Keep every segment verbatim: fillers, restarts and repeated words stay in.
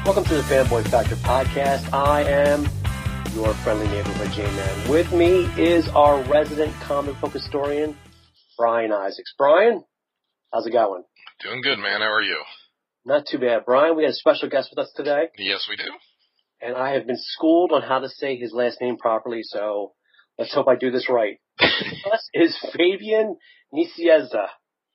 Welcome to the Fanboy Factor podcast. I am your friendly neighborhood J-Man. With me is our resident comic book historian, Brian Isaacs. Brian, how's it going? Doing good, man. How are you? Not too bad. Brian, we had a special guest with us today. Yes, we do. And I have been schooled on how to say his last name properly, so let's hope I do this right. This is Fabian Nicieza.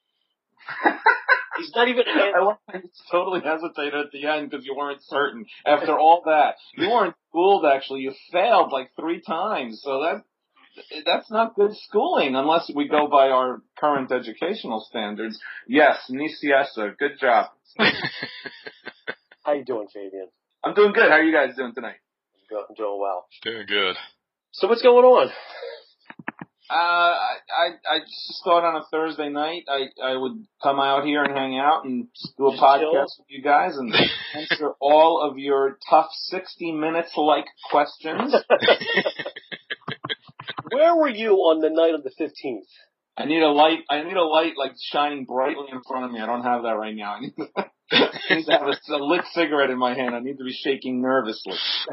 He's not even. I want to totally hesitated at the end because you weren't certain. After all that, you weren't schooled. Actually, you failed like three times. So that that's not good schooling unless we go by our current educational standards. Yes, Nicieza, good job. How you doing, Fabian? I'm doing good. How are you guys doing tonight? I'm doing well. Doing good. So what's going on? Uh, I, I, I just thought on a Thursday night I, I would come out here and hang out and do a Just podcast chill. with you guys and answer all of your tough sixty minutes like questions. Where were you on the night of the fifteenth? I need a light, I need a light like shining brightly in front of me. I don't have that right now. I need to, I need to have a, a lit cigarette in my hand. I need to be shaking nervously.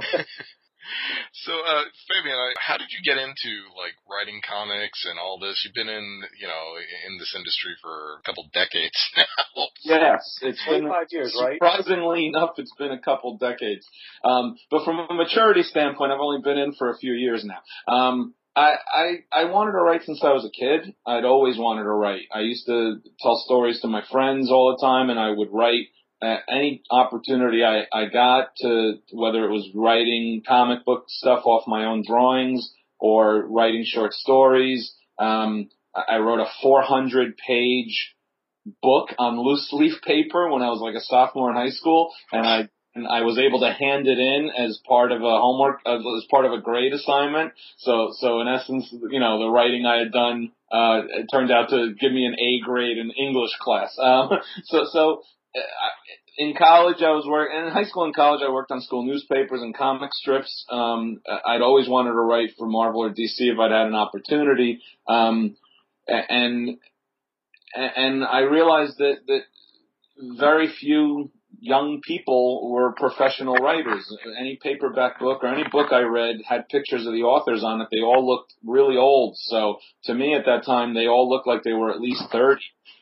So, uh, Fabian, I- how did you get into, like, writing comics and all this? You've been in, you know, in this industry for a couple decades now. Yes, it's been twenty-five years, right? surprisingly enough, it's been a couple decades. Um, but from a maturity standpoint, I've only been in for a few years now. Um, I, I, I wanted to write since I was a kid. I'd always wanted to write. I used to tell stories to my friends all the time, and I would write uh, any opportunity I, I got to, whether it was writing comic book stuff off my own drawings or writing short stories. Um, I I wrote a four hundred page book on loose leaf paper when I was like a sophomore in high school, and I and I was able to hand it in as part of a homework, uh, as part of a grade assignment. So, so in essence, you know, the writing I had done, uh, it turned out to give me an A grade in English class. Um, so, so, uh, in college I was working, in high school and college I worked on school newspapers and comic strips. Um, I'd always wanted to write for Marvel or D C if I'd had an opportunity. Um, and, and I realized that, that very few young people were professional writers. Any paperback book or any book I read had pictures of the authors on it. They all looked really old. So to me at that time, they all looked like they were at least thirty.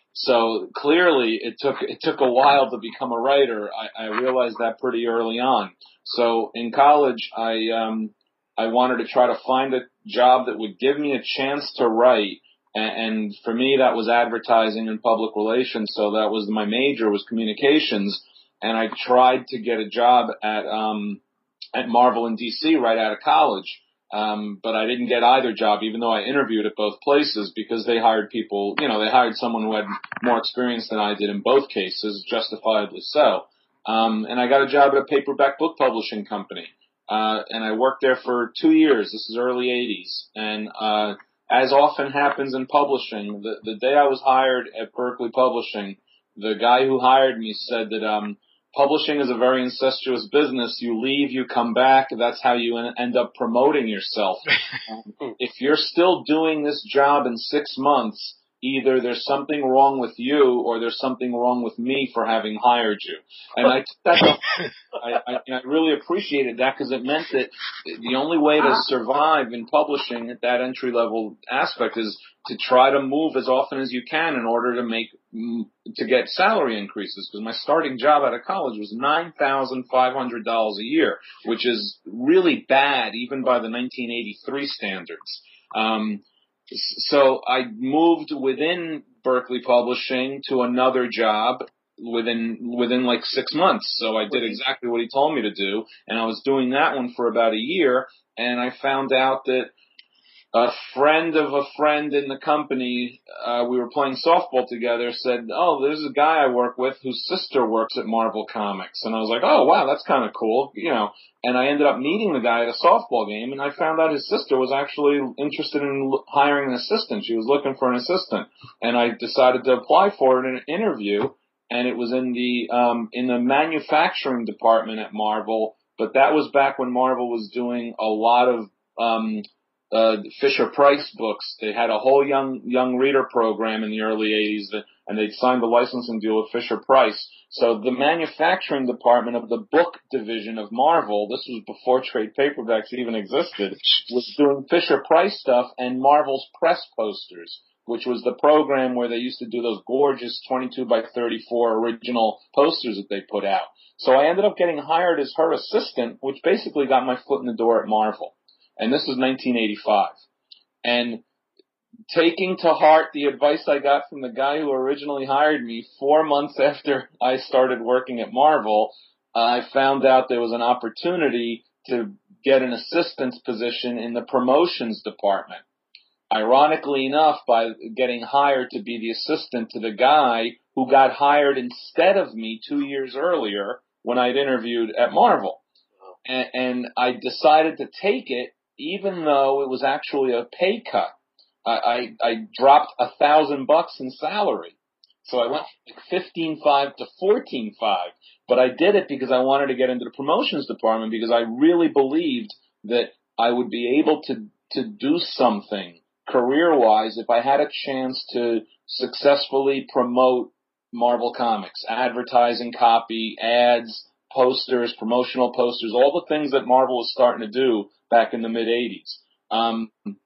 So clearly it took, it took a while to become a writer. I, I realized that pretty early on. So in college, I, um, I wanted to try to find a job that would give me a chance to write. And for me, that was advertising and public relations. So that was my major, was communications. And I tried to get a job at, um, at Marvel and D C right out of college. Um, but I didn't get either job, even though I interviewed at both places, because they hired people, you know, they hired someone who had more experience than I did in both cases, justifiably so. Um, and I got a job at a paperback book publishing company. Uh, and I worked there for two years. This is early eighties. And, uh, as often happens in publishing, the, the day I was hired at Berkeley Publishing, the guy who hired me said that, um, publishing is a very incestuous business. You leave, you come back. That's how you en- end up promoting yourself. Um, if you're still doing this job in six months, either there's something wrong with you or there's something wrong with me for having hired you. And I took that to, I, I, and I really appreciated that because it meant that the only way to survive in publishing at that entry level aspect is to try to move as often as you can in order to make, to get salary increases. Because my starting job out of college was nine thousand five hundred dollars a year, which is really bad even by the nineteen eighty-three standards. Um, So I moved within Berkeley Publishing to another job within within like six months. So I did exactly what he told me to do, and I was doing that one for about a year, and I found out that a friend of a friend in the company, uh, we were playing softball together, said, oh, there's a guy I work with whose sister works at Marvel Comics. And I was like, oh, wow, that's kind of cool, you know. And I ended up meeting the guy at a softball game, and I found out his sister was actually interested in l- hiring an assistant. She was looking for an assistant. And I decided to apply for it in an interview, and it was in the um, in the manufacturing department at Marvel. But that was back when Marvel was doing a lot of um Uh, Fisher Price books. They had a whole young young reader program in the early eighties that and they'd signed the licensing deal with Fisher-Price. So the manufacturing department of the book division of Marvel, this was before trade paperbacks even existed, was doing Fisher-Price stuff and Marvel's press posters, which was the program where they used to do those gorgeous twenty-two by thirty-four original posters that they put out. So I ended up getting hired as her assistant, which basically got my foot in the door at Marvel. And this was nineteen eighty-five. And taking to heart the advice I got from the guy who originally hired me, four months after I started working at Marvel, I found out there was an opportunity to get an assistant's position in the promotions department. Ironically enough, by getting hired to be the assistant to the guy who got hired instead of me two years earlier when I'd interviewed at Marvel. And, and I decided to take it even though it was actually a pay cut. I, I, I dropped a thousand bucks in salary. So I went from like fifteen five to fourteen five. But I did it because I wanted to get into the promotions department because I really believed that I would be able to, to do something career-wise if I had a chance to successfully promote Marvel Comics, advertising copy, ads, posters, promotional posters, all the things that Marvel was starting to do back in the mid-eighties. Um,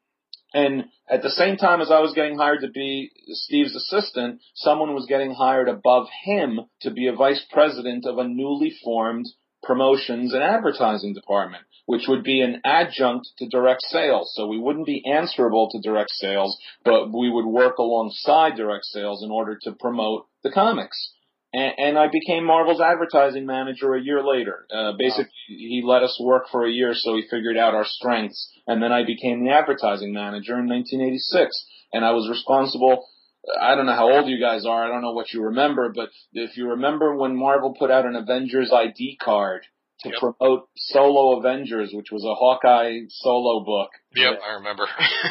and at the same time as I was getting hired to be Steve's assistant, someone was getting hired above him to be a vice president of a newly formed promotions and advertising department, which would be an adjunct to direct sales. So we wouldn't be answerable to direct sales, but we would work alongside direct sales in order to promote the comics. And, and I became Marvel's advertising manager a year later. Uh, basically, wow. He let us work for a year, so he figured out our strengths. And then I became the advertising manager in nineteen eighty-six. And I was responsible. I don't know how old you guys are. I don't know what you remember, but if you remember when Marvel put out an Avengers I D card to yep. promote Solo Avengers, which was a Hawkeye solo book. Yep, I remember.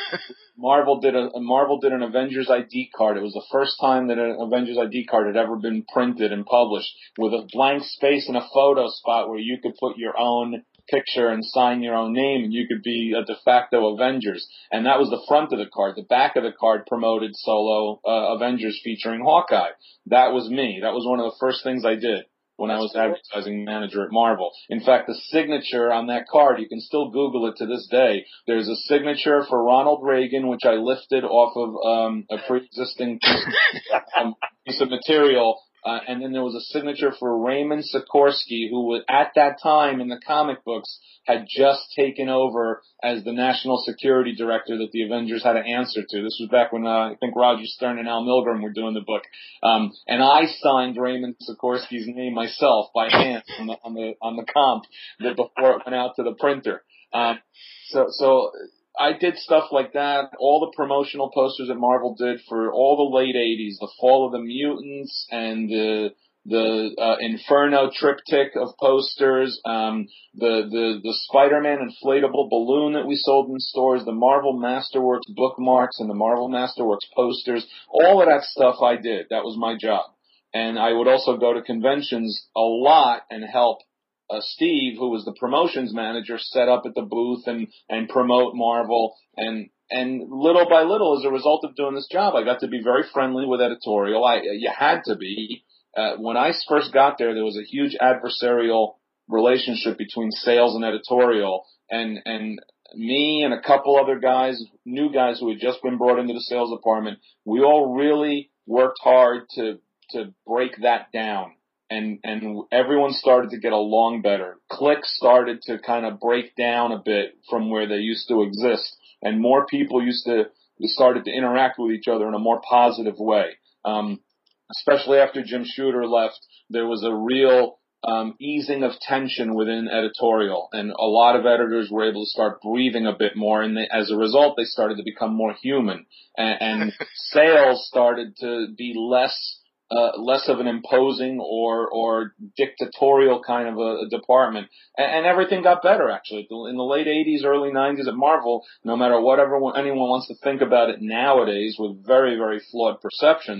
Marvel did a Marvel did an Avengers I D card. It was the first time that an Avengers I D card had ever been printed and published, with a blank space and a photo spot where you could put your own picture and sign your own name, and you could be a de facto Avengers. And that was the front of the card. The back of the card promoted Solo uh, Avengers featuring Hawkeye. That was me. That was one of the first things I did when That's I was cool. advertising manager at Marvel. In fact, the signature on that card, you can still Google it to this day. There's a signature for Ronald Reagan, which I lifted off of um, a pre-existing piece, um, piece of material. Uh, and then there was a signature for Raymond Sikorsky, who was, at that time in the comic books, had just taken over as the national security director that the Avengers had to answer to. This was back when uh, I think Roger Stern and Al Milgrom were doing the book. Um, and I signed Raymond Sikorsky's name myself by hand on the on the on the comp that before it went out to the printer. Um, so so. I did stuff like that, all the promotional posters that Marvel did for all the late eighties, the Fall of the Mutants and the the uh, Inferno triptych of posters, um, the, the, the Spider-Man inflatable balloon that we sold in stores, the Marvel Masterworks bookmarks and the Marvel Masterworks posters, all of that stuff I did. That was my job. And I would also go to conventions a lot and help Uh, Steve, who was the promotions manager, set up at the booth and, and promote Marvel. And, and little by little, as a result of doing this job, I got to be very friendly with editorial. I, you had to be. Uh, when I first got there, there was a huge adversarial relationship between sales and editorial. And, and me and a couple other guys, new guys who had just been brought into the sales department, we all really worked hard to, to break that down. And, and everyone started to get along better. Cliques started to kind of break down a bit from where they used to exist. And more people used to, started to interact with each other in a more positive way. Um, especially after Jim Shooter left, there was a real, um, easing of tension within editorial. And a lot of editors were able to start breathing a bit more. And they, as a result, they started to become more human. And, and sales started to be less Uh, less of an imposing or, or dictatorial kind of a, a department. And, and everything got better, actually. In the late eighties, early nineties at Marvel, no matter whatever anyone wants to think about it nowadays with very, very flawed perceptions,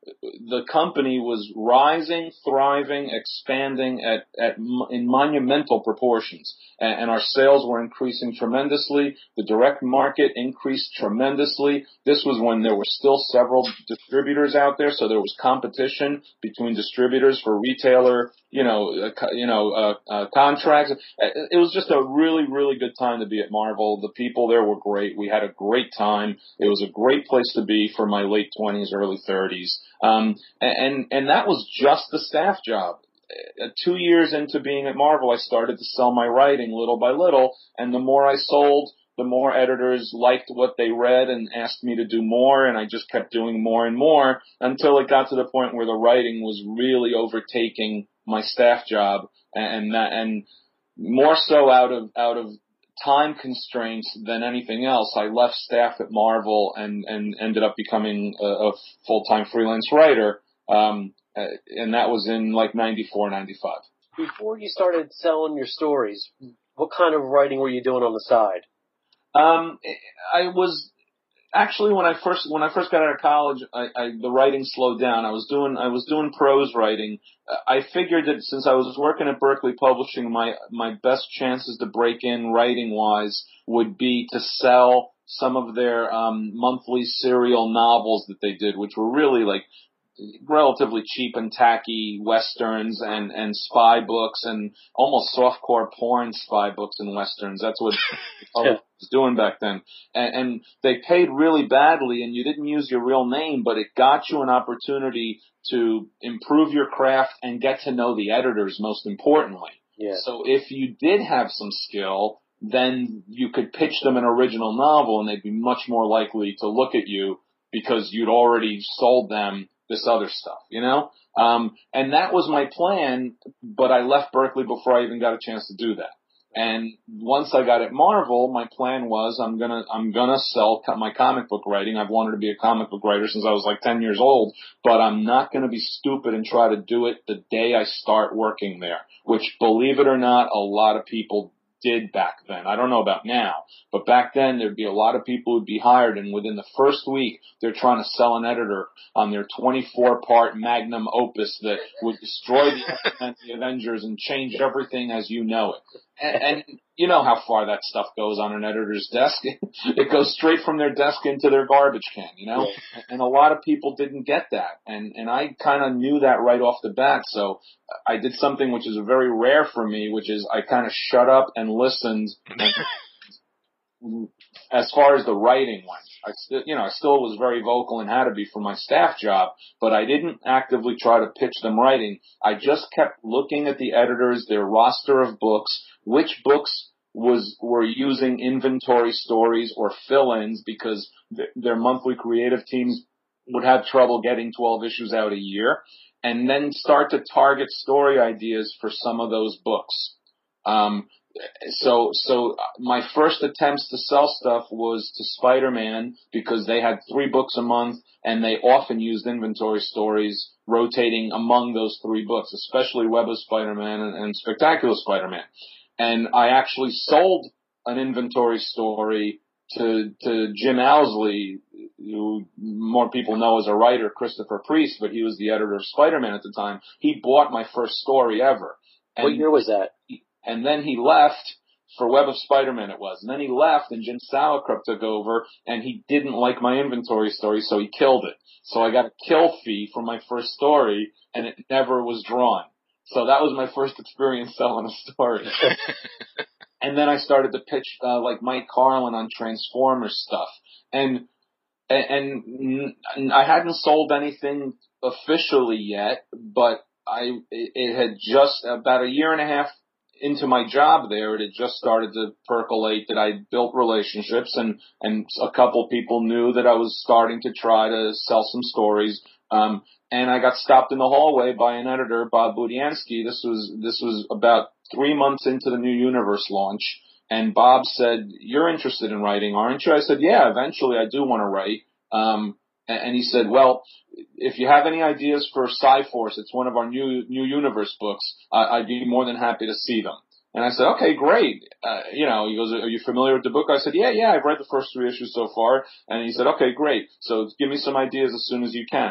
the company was rising, thriving, expanding at, at in monumental proportions. And, and our sales were increasing tremendously. The direct market increased tremendously. This was when there were still several distributors out there, so there was competition between distributors for retailer, you know, uh, you know, uh, uh, contracts. It was just a really, really good time to be at Marvel. The people there were great. We had a great time. It was a great place to be for my late twenties, early thirties. Um, and, and that was just the staff job. Uh, two years into being at Marvel, I started to sell my writing little by little, and the more I sold, the more editors liked what they read and asked me to do more, and I just kept doing more and more until it got to the point where the writing was really overtaking my staff job, and that, and more so out of, out of time constraints than anything else. I left staff at Marvel and, and ended up becoming a, a full-time freelance writer. Um, and that was in like ninety-four, ninety-five. Before you started selling your stories, what kind of writing were you doing on the side? Um, I was actually when I first when I first got out of college, I, I the writing slowed down. I was doing I was doing prose writing. I figured that since I was working at Berkeley Publishing, my my best chances to break in writing wise would be to sell some of their um, monthly serial novels that they did, which were really like relatively cheap and tacky westerns and, and spy books and almost softcore porn spy books and westerns. That's what I was doing back then. And, and they paid really badly, and you didn't use your real name, but it got you an opportunity to improve your craft and get to know the editors, most importantly. Yeah. So if you did have some skill, then you could pitch them an original novel and they'd be much more likely to look at you because you'd already sold them this other stuff, you know? Um, and that was my plan, but I left Berkeley before I even got a chance to do that. And once I got at Marvel, my plan was I'm gonna, I'm gonna sell my comic book writing. I've wanted to be a comic book writer since I was like ten years old, but I'm not gonna be stupid and try to do it the day I start working there, which, believe it or not, a lot of people did back then. I don't know about now, but back then there'd be a lot of people who'd be hired, and within the first week they're trying to sell an editor on their twenty-four part magnum opus that would destroy the, the Avengers and change everything as you know it. And, and you know how far that stuff goes on an editor's desk. It goes straight from their desk into their garbage can, you know? Yeah. And a lot of people didn't get that. And, and I kind of knew that right off the bat. So I did something which is very rare for me, which is I kind of shut up and listened. And as far as the writing went, I still, you know, I still was very vocal and had to be for my staff job, but I didn't actively try to pitch them writing. I just kept looking at the editors, their roster of books, which books was were using inventory stories or fill-ins because th- their monthly creative teams would have trouble getting twelve issues out a year, and then start to target story ideas for some of those books. Um, So, so my first attempts to sell stuff was to Spider-Man because they had three books a month and they often used inventory stories rotating among those three books, especially Web of Spider-Man and, and Spectacular Spider-Man. And I actually sold an inventory story to, to Jim Owsley, who more people know as a writer, Christopher Priest, but he was the editor of Spider-Man at the time. He bought my first story ever. And what year was that? He, And then he left for Web of Spider-Man it was. And then he left and Jim Sauerkrupp took over and he didn't like my inventory story, so he killed it. So I got a kill fee for my first story and it never was drawn. So that was my first experience selling a story. And then I started to pitch, uh, like Mike Carlin on Transformers stuff. And, and, and I hadn't sold anything officially yet, but I, it had just about a year and a half into my job there, it had just started to percolate that I built relationships and, and a couple people knew that I was starting to try to sell some stories. Um, and I got stopped in the hallway by an editor, Bob Budiansky. This was, this was about three months into the New Universe launch. And Bob said, "You're interested in writing, aren't you?" I said, "Yeah, eventually I do want to write." Um, and he said, "Well, if you have any ideas for Cyforce, it's one of our new new universe books, uh, I'd be more than happy to see them." And I said, "Okay, great." Uh, you know, he goes, "Are you familiar with the book?" I said, "Yeah, yeah, I've read the first three issues so far." And he said, "Okay, great. So give me some ideas as soon as you can."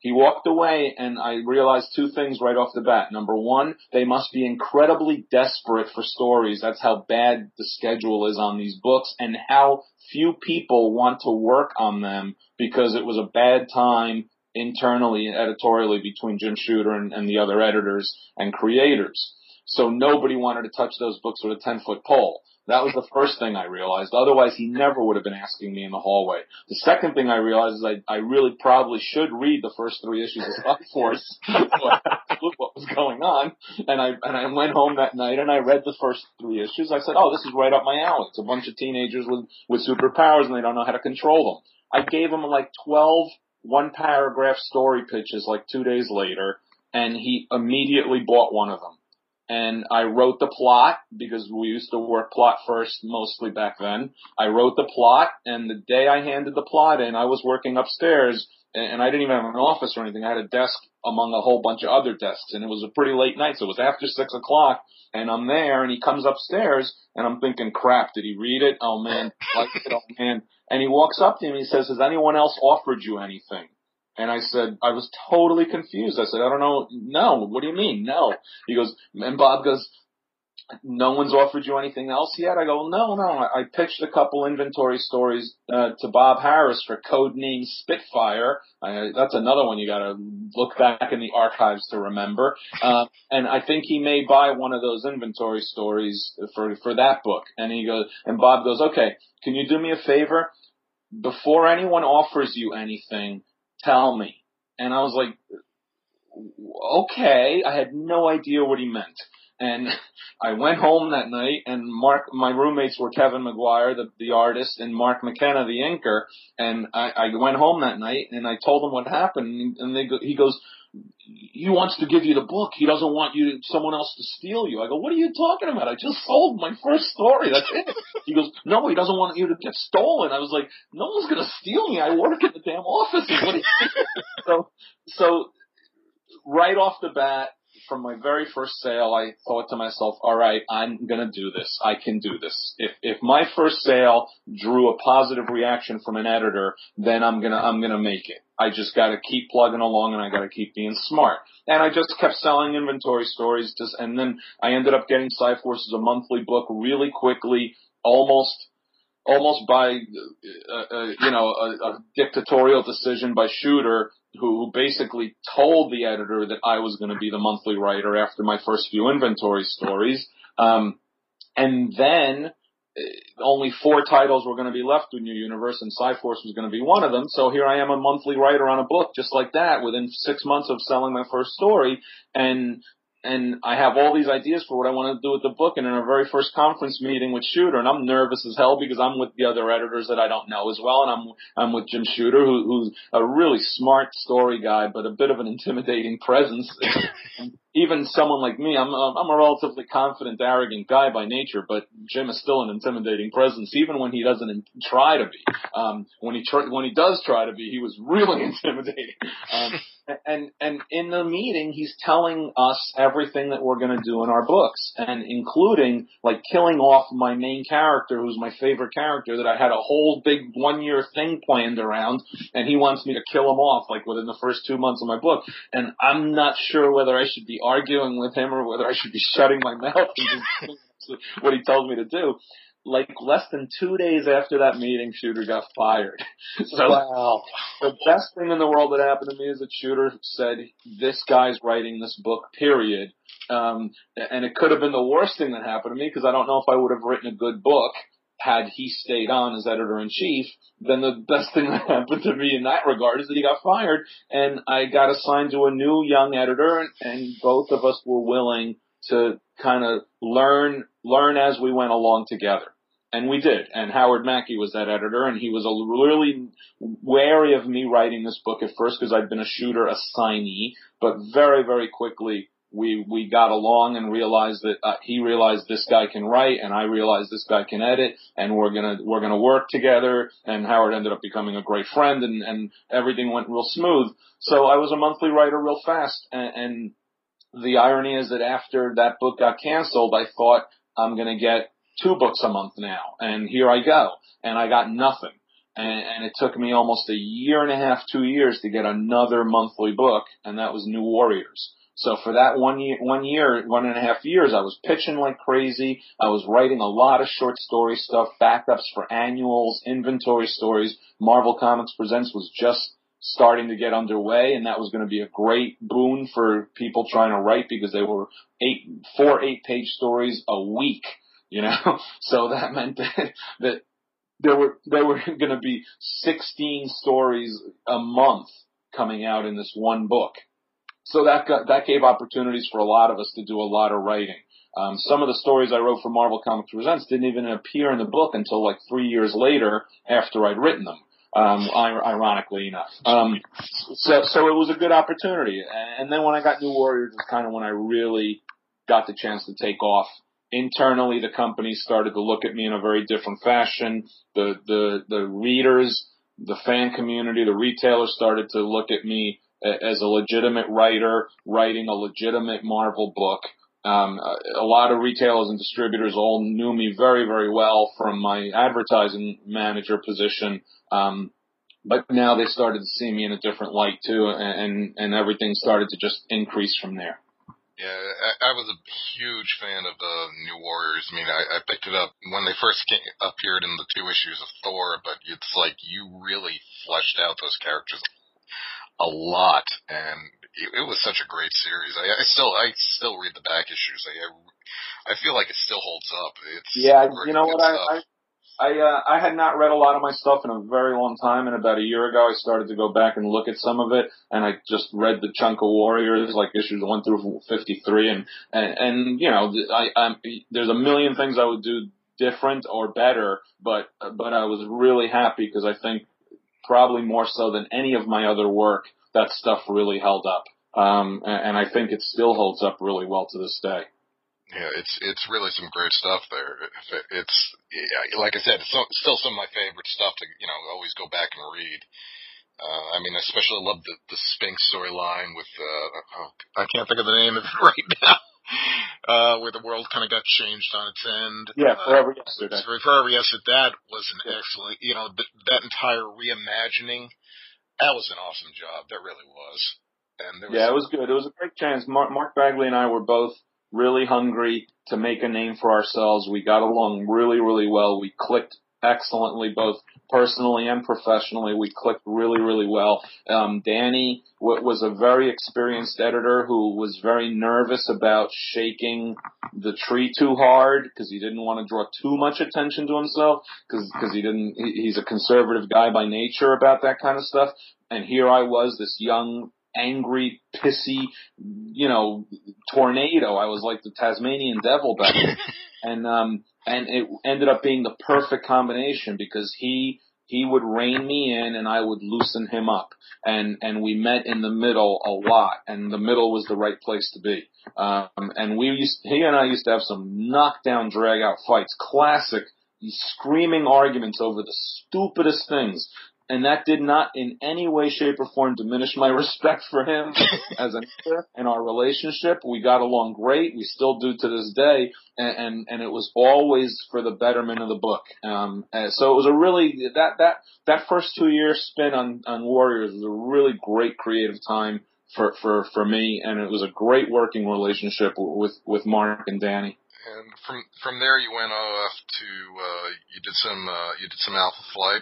He walked away, and I realized two things right off the bat. Number one, they must be incredibly desperate for stories. That's how bad the schedule is on these books, and how few people want to work on them because it was a bad time internally and editorially between Jim Shooter and, and the other editors and creators. So nobody wanted to touch those books with a ten-foot pole. That was the first thing I realized. Otherwise, he never would have been asking me in the hallway. The second thing I realized is I, I really probably should read the first three issues of Spy Force to look what was going on. And I and I went home that night and I read the first three issues. I said, oh, this is right up my alley. It's a bunch of teenagers with, with superpowers and they don't know how to control them. I gave him like twelve one-paragraph story pitches like two days later, and he immediately bought one of them. And I wrote the plot, because we used to work plot first mostly back then. I wrote the plot, and the day I handed the plot in, I was working upstairs, and I didn't even have an office or anything. I had a desk among a whole bunch of other desks, and it was a pretty late night, so it was after six o'clock, and I'm there, and he comes upstairs, and I'm thinking, crap, did he read it? Oh, man, like it, oh, man. And he walks up to me and he says, has anyone else offered you anything? And I said, I was totally confused. I said, I don't know. No. What do you mean? No. He goes, and Bob goes, no one's offered you anything else yet? I go, no, no. I pitched a couple inventory stories uh, to Bob Harris for Codename Spitfire. I, that's another one you got to look back in the archives to remember. Uh, and I think he may buy one of those inventory stories for for that book. And he goes, and Bob goes, okay, can you do me a favor? Before anyone offers you anything, tell me. And I was like, okay. I had no idea what he meant. And I went home that night, and Mark, my roommates were Kevin McGuire, the, the artist, and Mark McKenna, the inker. And I, I went home that night, and I told them what happened. And they go, he goes, he wants to give you the book. He doesn't want you to, someone else to steal you. I go, what are you talking about? I just sold my first story. That's it. He goes, no, he doesn't want you to get stolen. I was like, no one's going to steal me. I work in the damn office. Is what he so, so right off the bat, from my very first sale, I thought to myself, all right, I'm going to do this. I can do this. If if my first sale drew a positive reaction from an editor, then I'm going to I'm going to make it. I just got to keep plugging along, and I got to keep being smart. And I just kept selling inventory stories, just and then I ended up getting Cyforce as a monthly book really quickly, almost almost by uh, uh, you know a, a dictatorial decision by Shooter, who basically told the editor that I was going to be the monthly writer after my first few inventory stories. Um, and then uh, only four titles were going to be left in New Universe, and Cyforce was going to be one of them. So here I am, a monthly writer on a book just like that within six months of selling my first story. And And I have all these ideas for what I want to do with the book. And in our very first conference meeting with Shooter, and I'm nervous as hell because I'm with the other editors that I don't know as well. And I'm, I'm with Jim Shooter, who, who's a really smart story guy, but a bit of an intimidating presence. And even someone like me, I'm, I'm a relatively confident, arrogant guy by nature, but Jim is still an intimidating presence, even when he doesn't try to be. Um, when he tr- when he does try to be, he was really intimidating. Um, And, and in the meeting, he's telling us everything that we're going to do in our books, and including, like, killing off my main character, who's my favorite character, that I had a whole big one-year thing planned around, and he wants me to kill him off, like, within the first two months of my book. And I'm not sure whether I should be arguing with him or whether I should be shutting my mouth and just doing what he tells me to do. Like, less than two days after that meeting, Shooter got fired. So, wow. The best thing in the world that happened to me is that Shooter said, this guy's writing this book, period. Um, and it could have been the worst thing that happened to me, because I don't know if I would have written a good book had he stayed on as editor-in-chief. Then the best thing that happened to me in that regard is that he got fired, and I got assigned to a new young editor, and both of us were willing to kind of learn, learn as we went along together. And we did. And Howard Mackey was that editor, and he was a really wary of me writing this book at first because I'd been a Shooter assignee. But very, very quickly, we we got along and realized that uh, he realized this guy can write, and I realized this guy can edit, and we're gonna we're gonna work together. And Howard ended up becoming a great friend, and and everything went real smooth. So I was a monthly writer real fast. And, and the irony is that after that book got canceled, I thought I'm gonna get two books a month now, and here I go, and I got nothing. And, and it took me almost a year and a half, two years to get another monthly book, and that was New Warriors. So for that one year, one year, one and a half years, I was pitching like crazy. I was writing a lot of short story stuff, backups for annuals, inventory stories. Marvel Comics Presents was just starting to get underway, and that was going to be a great boon for people trying to write because they were eight, four eight-page stories a week, you know. So that meant that, that there were there were going to be sixteen stories a month coming out in this one book. So that got, that gave opportunities for a lot of us to do a lot of writing. Um, some of the stories I wrote for Marvel Comics Presents didn't even appear in the book until like three years later after I'd written them. Um, ironically enough. Um, so, so it was a good opportunity. And then when I got New Warriors was kind of when I really got the chance to take off. Internally, the company started to look at me in a very different fashion. The, the, the readers, the fan community, the retailers started to look at me as a legitimate writer, writing a legitimate Marvel book. Um, a lot of retailers and distributors all knew me very, very well from my advertising manager position. Um, but now they started to see me in a different light too, and, and everything started to just increase from there. Yeah, I, I was a huge fan of the New Warriors. I mean, I, I picked it up when they first came, appeared in the two issues of Thor, but it's like you really fleshed out those characters a lot, and it, it was such a great series. I, I still, I still read the back issues. I, I, I feel like it still holds up. It's yeah, great, you know what? I, I, I, uh, I had not read a lot of my stuff in a very long time, and about a year ago, I started to go back and look at some of it, and I just read the chunk of Warriors, like issues one through fifty-three, and and, and you know, I, I'm, there's a million things I would do different or better, but but I was really happy because I think. Probably more so than any of my other work, that stuff really held up. Um, and, and I think it still holds up really well to this day. Yeah, it's it's really some great stuff there. It's, yeah, like I said, it's still some of my favorite stuff to, you know, always go back and read. Uh, I mean, I especially love the, the Sphinx storyline with, uh, oh, I can't think of the name of it right now. Uh, where the world kind of got changed on its end. Yeah, uh, Forever Yesterday. Forever Yesterday, that was an yeah. excellent, you know, th- that entire reimagining, that was an awesome job. That really was. And there was yeah, it was good. It was a great chance. Mark, Mark Bagley and I were both really hungry to make a name for ourselves. We got along really, really well. We clicked excellently, both personally and professionally. We clicked really, really well. Um, Danny w- was a very experienced editor who was very nervous about shaking the tree too hard because he didn't want to draw too much attention to himself because because he didn't. He, he's a conservative guy by nature about that kind of stuff. And here I was, this young, angry, pissy, you know, tornado. I was like the Tasmanian devil back then. And, um, and it ended up being the perfect combination because he, he would rein me in and I would loosen him up. And, and we met in the middle a lot, and the middle was the right place to be. Um, and we used, he and I used to have some knockdown, drag out fights, classic, screaming arguments over the stupidest things. And that did not in any way, shape, or form diminish my respect for him as an actor and our relationship. We got along great. We still do to this day. And, and, and it was always for the betterment of the book. Um, and so it was a really, that, that, that first two years spent on, on Warriors was a really great creative time for, for, for me. And it was a great working relationship with, with Mark and Danny. And from, from there you went off to, uh, you did some, uh, you did some Alpha Flight.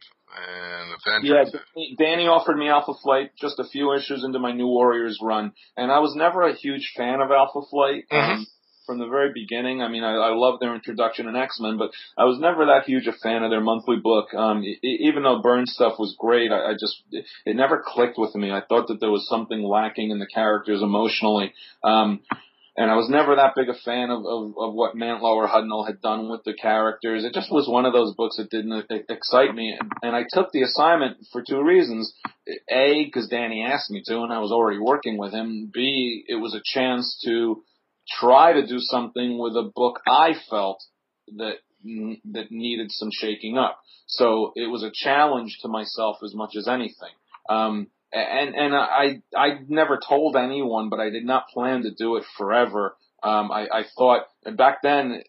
And Avengers. Yeah, Danny offered me Alpha Flight just a few issues into my New Warriors run, and I was never a huge fan of Alpha Flight um, mm-hmm. from the very beginning. I mean, I, I loved their introduction in X-Men, but I was never that huge a fan of their monthly book. Um, e- even though Byrne's stuff was great, I, I just it, it never clicked with me. I thought that there was something lacking in the characters emotionally. Um, And I was never that big a fan of, of, of what Mantlo or Hudnall had done with the characters. It just was one of those books that didn't excite me. And I took the assignment for two reasons. A, because Danny asked me to, and I was already working with him. B, it was a chance to try to do something with a book I felt that that needed some shaking up. So it was a challenge to myself as much as anything. Um, And, and I, I never told anyone, but I did not plan to do it forever. Um, I, I thought back then,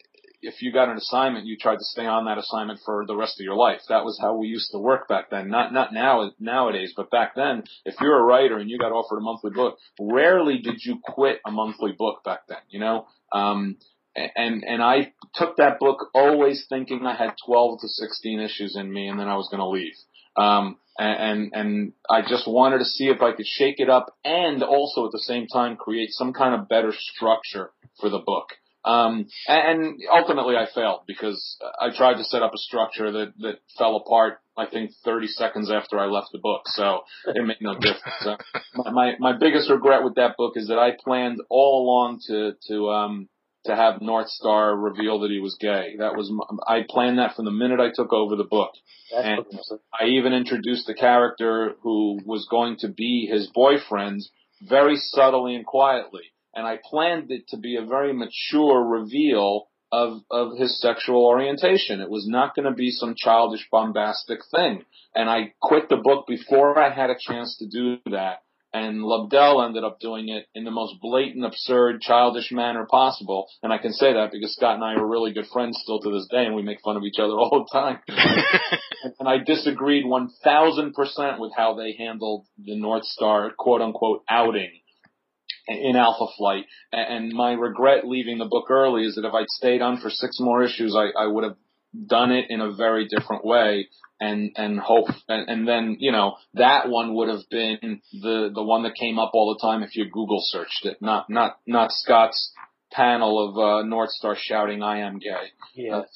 if you got an assignment, you tried to stay on that assignment for the rest of your life. That was how we used to work back then. Not, not now, nowadays, but back then, if you're a writer and you got offered a monthly book, rarely did you quit a monthly book back then, you know? Um, and, and I took that book always thinking I had twelve to sixteen issues in me and then I was going to leave. Um, and, and I just wanted to see if I could shake it up and also at the same time create some kind of better structure for the book. Um, and ultimately I failed because I tried to set up a structure that, that fell apart, I think thirty seconds after I left the book. So it made no difference. Uh, my, my, my biggest regret with that book is that I planned all along to, to, um, to have Northstar reveal that he was gay. That was, my, I planned that from the minute I took over the book. That's and awesome. I even introduced a character who was going to be his boyfriend very subtly and quietly. And I planned it to be a very mature reveal of, of his sexual orientation. It was not going to be some childish, bombastic thing. And I quit the book before I had a chance to do that. And Lobdell ended up doing it in the most blatant, absurd, childish manner possible. And I can say that because Scott and I are really good friends still to this day, and we make fun of each other all the time. And I disagreed one thousand percent with how they handled the Northstar, quote-unquote, outing in Alpha Flight. And my regret leaving the book early is that if I'd stayed on for six more issues, I, I would have done it in a very different way. And, and hope, and, and then, you know, that one would have been the, the one that came up all the time if you Google searched it, not, not, not Scott's panel of, uh, Northstar shouting, I am gay. Yes.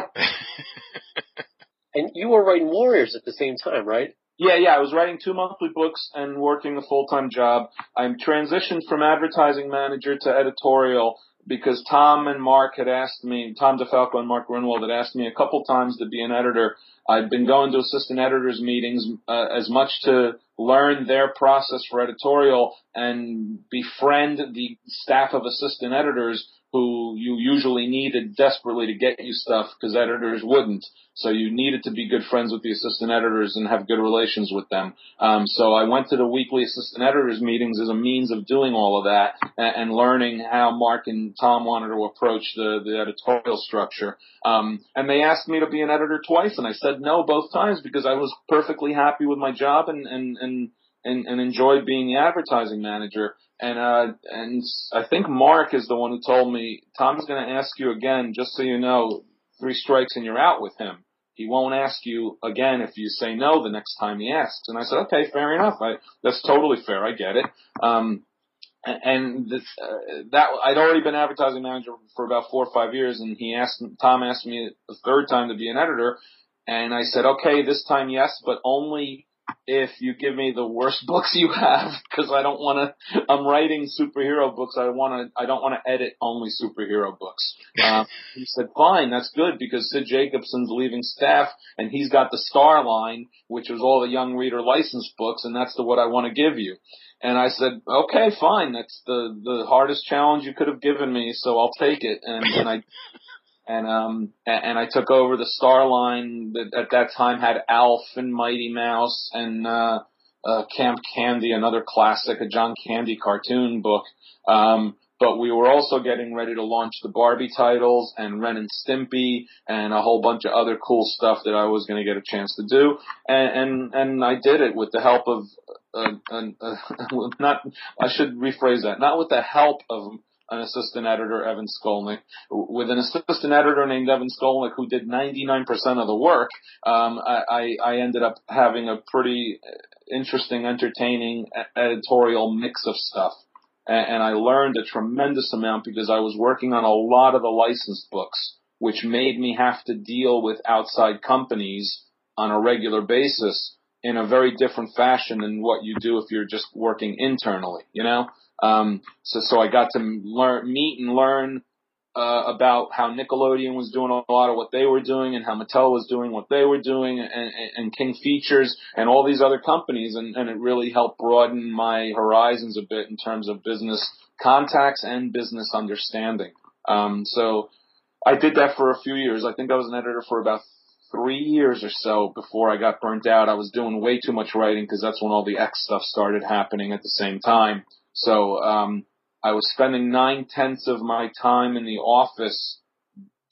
And you were writing Warriors at the same time, right? Yeah, yeah, I was writing two monthly books and working a full-time job. I transitioned from advertising manager to editorial because Tom and Mark had asked me, Tom DeFalco and Mark Grunwald had asked me a couple times to be an editor. I'd been going to assistant editors meetings uh, as much to learn their process for editorial and befriend the staff of assistant editors who you usually needed desperately to get you stuff because editors wouldn't. So you needed to be good friends with the assistant editors and have good relations with them. Um, so I went to the weekly assistant editors meetings as a means of doing all of that and, and learning how Mark and Tom wanted to approach the, the editorial structure. Um, and they asked me to be an editor twice, and I said no both times because I was perfectly happy with my job and, and, and, and, and enjoyed being the advertising manager. And, uh, and I think Mark is the one who told me, Tom's going to ask you again, just so you know, three strikes and you're out with him. He won't ask you again if you say no the next time he asks. And I said, okay, fair enough. I, that's totally fair. I get it. Um, and, and this, uh, that, I'd already been advertising manager for about four or five years, and he asked, Tom asked me the third time to be an editor. And I said, okay, this time yes, but only if you give me the worst books you have, because I don't want to, I'm writing superhero books. I want to, I don't want to edit only superhero books. Um, he said, fine, that's good because Sid Jacobson's leaving staff and he's got the Star line, which is all the young reader licensed books, and that's the what I want to give you. And I said, okay, fine. That's the, the hardest challenge you could have given me. So I'll take it. And, and I, And, um, and I took over the Star line that at that time had Alf and Mighty Mouse and, uh, uh, Camp Candy, another classic, a John Candy cartoon book. Um, but we were also getting ready to launch the Barbie titles and Ren and Stimpy and a whole bunch of other cool stuff that I was going to get a chance to do. And, and, and I did it with the help of, uh, uh, uh not, I should rephrase that, not with the help of an assistant editor, Evan Skolnick, with an assistant editor named Evan Skolnick who did ninety-nine percent of the work. Um, I, I ended up having a pretty interesting, entertaining editorial mix of stuff. And, and I learned a tremendous amount because I was working on a lot of the licensed books, which made me have to deal with outside companies on a regular basis in a very different fashion than what you do if you're just working internally, you know? Um, so, so I got to learn, meet and learn, uh, about how Nickelodeon was doing a lot of what they were doing and how Mattel was doing what they were doing and, and, and King Features and all these other companies. And, and it really helped broaden my horizons a bit in terms of business contacts and business understanding. Um, so I did that for a few years. I think I was an editor for about three years or so before I got burnt out. I was doing way too much writing because that's when all the X stuff started happening at the same time. So, um, I was spending nine tenths of my time in the office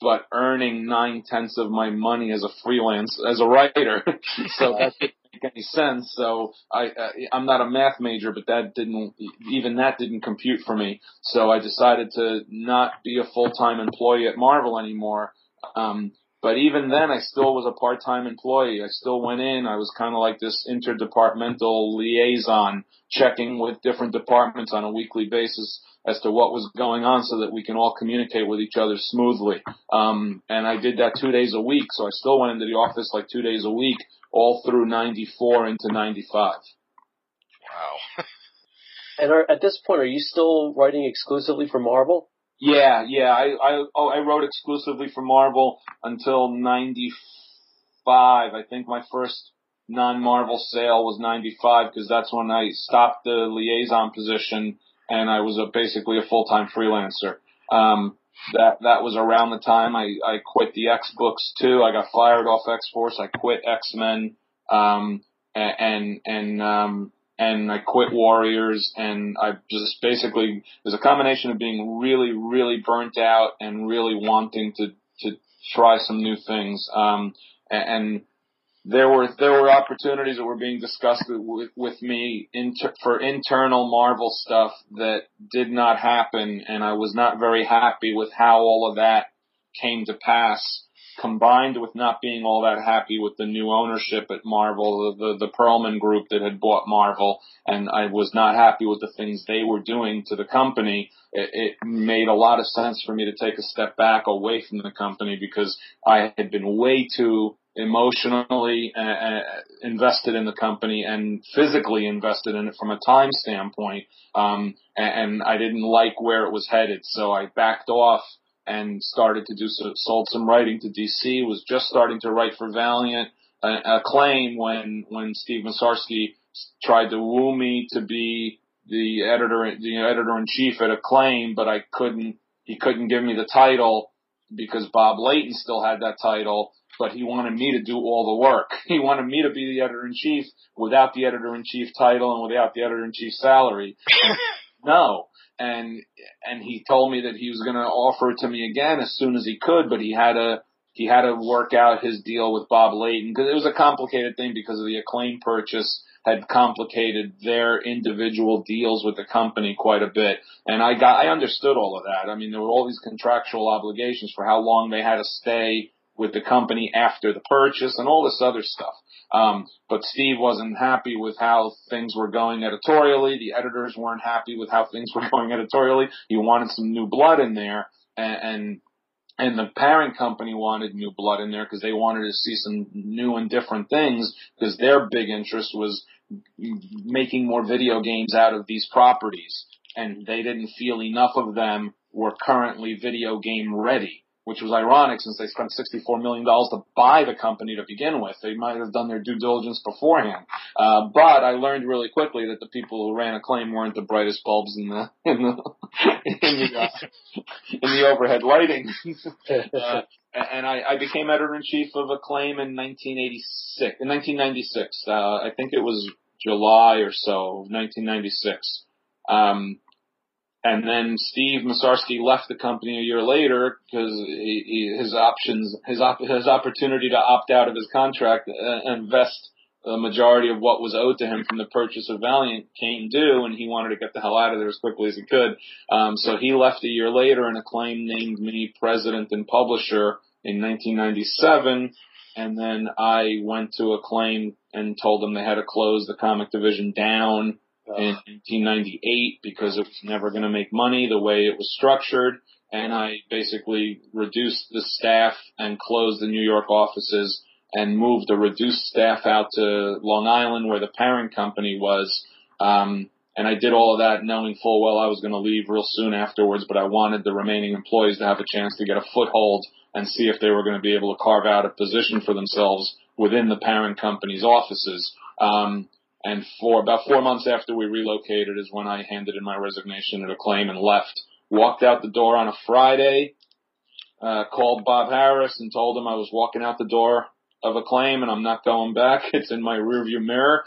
but earning nine tenths of my money as a freelance, as a writer. So that didn't make any sense. So I, uh, I'm not a math major, but that didn't, even that didn't compute for me. So I decided to not be a full-time employee at Marvel anymore. Um, But even then, I still was a part-time employee. I still went in. I was kind of like this interdepartmental liaison, checking with different departments on a weekly basis as to what was going on so that we can all communicate with each other smoothly. Um, and I did that two days a week. So I still went into the office like two days a week, all through ninety-four into ninety-five. Wow. And are, at this point, are you still writing exclusively for Marvel? Yeah, yeah. I I oh, I wrote exclusively for Marvel until ninety-five. I think my first non-Marvel sale was ninety-five because that's when I stopped the liaison position and I was a, basically a full-time freelancer. Um, that that was around the time I I quit the X books too. I got fired off X-Force. I quit X-Men. Um, and and um. And I quit Warriors, and I just basically, it was a combination of being really, really burnt out and really wanting to, to try some new things. Um, and there were, there were opportunities that were being discussed with, with me inter, for internal Marvel stuff that did not happen, and I was not very happy with how all of that came to pass, combined with not being all that happy with the new ownership at Marvel, the, the, the Perlman group that had bought Marvel, and I was not happy with the things they were doing to the company. It, it made a lot of sense for me to take a step back away from the company because I had been way too emotionally uh, invested in the company and physically invested in it from a time standpoint, um, and, and I didn't like where it was headed, so I backed off and started to do so, sold some writing to D C, was just starting to write for Valiant, uh, Acclaim when, when Steve Masarski tried to woo me to be the editor, the editor-in-chief at Acclaim, but I couldn't, he couldn't give me the title because Bob Layton still had that title, but he wanted me to do all the work. He wanted me to be the editor-in-chief without the editor-in-chief title and without the editor-in-chief salary. No. And, and he told me that he was going to offer it to me again as soon as he could, but he had to, he had to work out his deal with Bob Layton because it was a complicated thing because of the Acclaim purchase had complicated their individual deals with the company quite a bit. And I got, I understood all of that. I mean, there were all these contractual obligations for how long they had to stay with the company after the purchase and all this other stuff. Um, but Steve wasn't happy with how things were going editorially. The editors weren't happy with how things were going editorially. He wanted some new blood in there, and and, and the parent company wanted new blood in there because they wanted to see some new and different things because their big interest was making more video games out of these properties, and they didn't feel enough of them were currently video game ready. Which was ironic since they spent sixty-four million dollars to buy the company to begin with. They might have done their due diligence beforehand. Uh, but I learned really quickly that the people who ran Acclaim weren't the brightest bulbs in the, in the, in the, uh, in the overhead lighting. uh, and I, I became editor-in-chief of Acclaim in nineteen eighty-six, in nineteen ninety-six. Uh, I think it was July or so of nineteen ninety-six. Um, And then Steve Masarski left the company a year later because he, he, his options, his op, his opportunity to opt out of his contract and vest the majority of what was owed to him from the purchase of Valiant came due, and he wanted to get the hell out of there as quickly as he could. Um, so he left a year later, and Acclaim named me president and publisher in nineteen ninety-seven. And then I went to Acclaim and told them they had to close the comic division down in nineteen ninety-eight because it was never going to make money the way it was structured, and I basically reduced the staff and closed the New York offices and moved the reduced staff out to Long Island where the parent company was, um, and I did all of that knowing full well I was going to leave real soon afterwards, but I wanted the remaining employees to have a chance to get a foothold and see if they were going to be able to carve out a position for themselves within the parent company's offices. Um, And for about four months after we relocated is when I handed in my resignation at Acclaim and left. Walked out the door on a Friday, uh, called Bob Harris and told him I was walking out the door of Acclaim and I'm not going back. It's in my rearview mirror.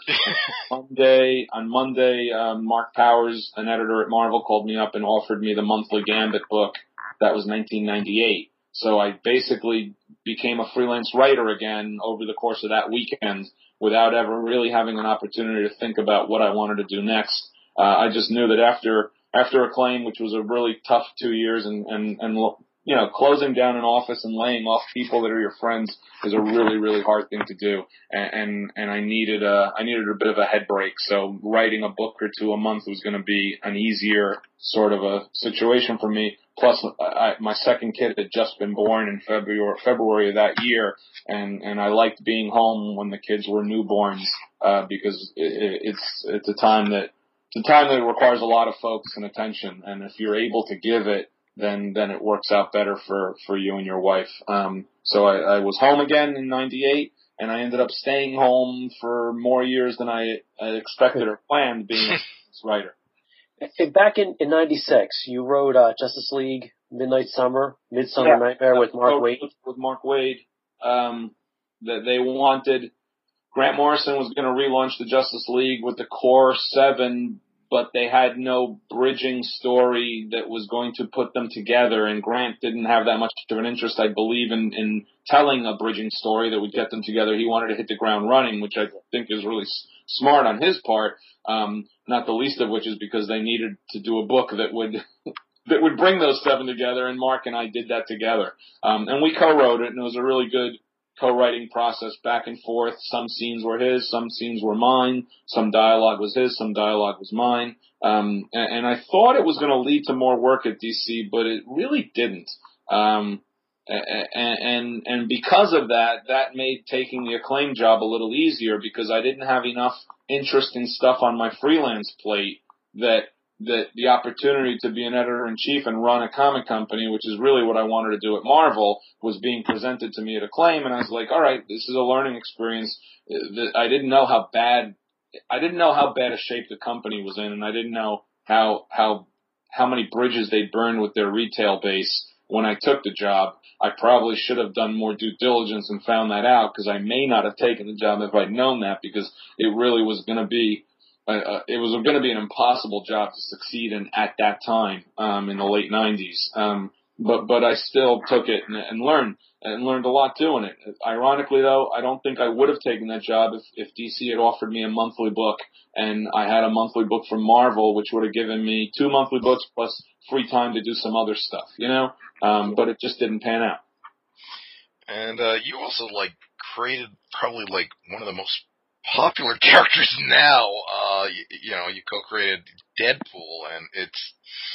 Monday, on Monday, um, Mark Powers, an editor at Marvel, called me up and offered me the monthly Gambit book. That was nineteen ninety-eight. So I basically became a freelance writer again over the course of that weekend without ever really having an opportunity to think about what I wanted to do next. Uh, I just knew that after, after Acclaim, which was a really tough two years and, and, and, you know, closing down an office and laying off people that are your friends is a really, really hard thing to do. And, and, and I needed a, I needed a bit of a head break. So writing a book or two a month was going to be an easier sort of a situation for me. Plus, I, my second kid had just been born in February, February of that year. And, and I liked being home when the kids were newborns, uh, because it, it's, it's a time that, it's a time that requires a lot of focus and attention. And if you're able to give it, then, then it works out better for, for you and your wife. Um, so I, I was home again in ninety-eight, and I ended up staying home for more years than I, I expected or planned being a writer. Back in, in ninety-six, you wrote, uh, Justice League, Midnight Summer, Midsummer yeah, Nightmare with Mark Waid. With Mark Waid, um, that they wanted, Grant Morrison was going to relaunch the Justice League with the core seven, but they had no bridging story that was going to put them together, and Grant didn't have that much of an interest, I believe, in, in telling a bridging story that would get them together. He wanted to hit the ground running, which I think is really s- smart on his part, um, not the least of which is because they needed to do a book that would that would bring those seven together, and Mark and I did that together. Um, and we co-wrote it, and it was a really good co-writing process, back and forth. Some scenes were his, some scenes were mine, some dialogue was his, some dialogue was mine. Um, and, and I thought it was going to lead to more work at D C, but it really didn't. Um, and, and, and because of that, that made taking the Acclaim job a little easier because I didn't have enough interesting stuff on my freelance plate that that the opportunity to be an editor-in-chief and run a comic company, which is really what I wanted to do at Marvel, was being presented to me at Acclaim, and I was like, all right, this is a learning experience. I didn't know how bad, I didn't know how bad a shape the company was in, and I didn't know how, how, how many bridges they burned with their retail base when I took the job. I probably should have done more due diligence and found that out, because I may not have taken the job if I'd known that, because it really was going to be Uh, it was going to be an impossible job to succeed in at that time, um, in the late nineties. Um, but, but I still took it and, and learned, and learned a lot doing it. Ironically though, I don't think I would have taken that job if, if D C had offered me a monthly book and I had a monthly book from Marvel, which would have given me two monthly books plus free time to do some other stuff, you know? Um, but it just didn't pan out. And, uh, you also, like, created probably, like, one of the most popular characters now. Uh, you, you know, you co-created Deadpool, and it's,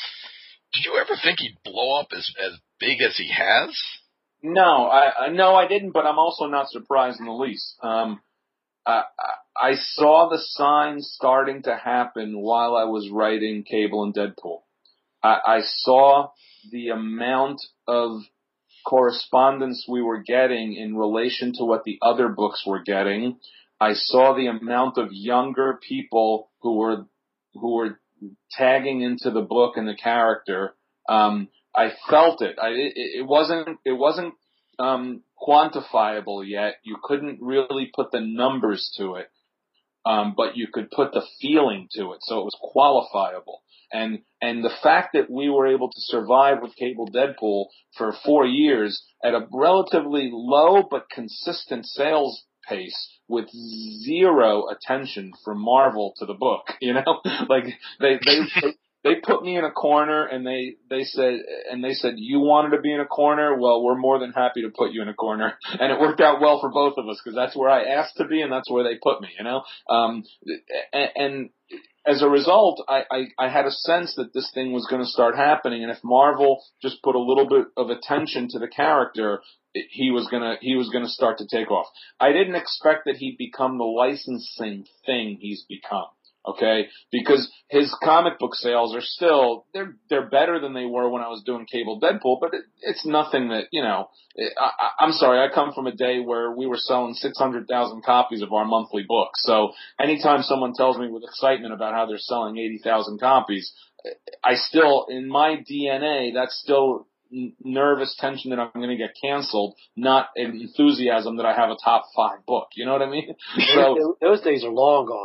did you ever think he'd blow up as, as big as he has? No, I, no, I didn't, but I'm also not surprised in the least. Um, I, I saw the signs starting to happen while I was writing Cable and Deadpool. I, I saw the amount of correspondence we were getting in relation to what the other books were getting. I saw the amount of younger people who were who were tagging into the book and the character. Um, I felt it. I, it. It wasn't. It wasn't um, quantifiable yet. You couldn't really put the numbers to it, um, but you could put the feeling to it. So it was qualifiable. And and the fact that we were able to survive with Cable Deadpool for four years at a relatively low but consistent sales pace with zero attention from Marvel to the book, you know, like they, they, they, they put me in a corner and they, they said, and they said, you wanted to be in a corner? Well, we're more than happy to put you in a corner. And it worked out well for both of us because that's where I asked to be and that's where they put me, you know? Um, and, and as a result, I, I, I had a sense that this thing was going to start happening. And if Marvel just put a little bit of attention to the character, he was gonna, he was gonna start to take off. I didn't expect that he'd become the licensing thing he's become. Okay? Because his comic book sales are still, they're, they're better than they were when I was doing Cable Deadpool, but it, it's nothing that, you know, it, I, I'm sorry, I come from a day where we were selling six hundred thousand copies of our monthly book. So anytime someone tells me with excitement about how they're selling eighty thousand copies, I still, in my D N A, that's still nervous tension that I'm going to get canceled, not an enthusiasm that I have a top five book. You know what I mean? So those days are long gone.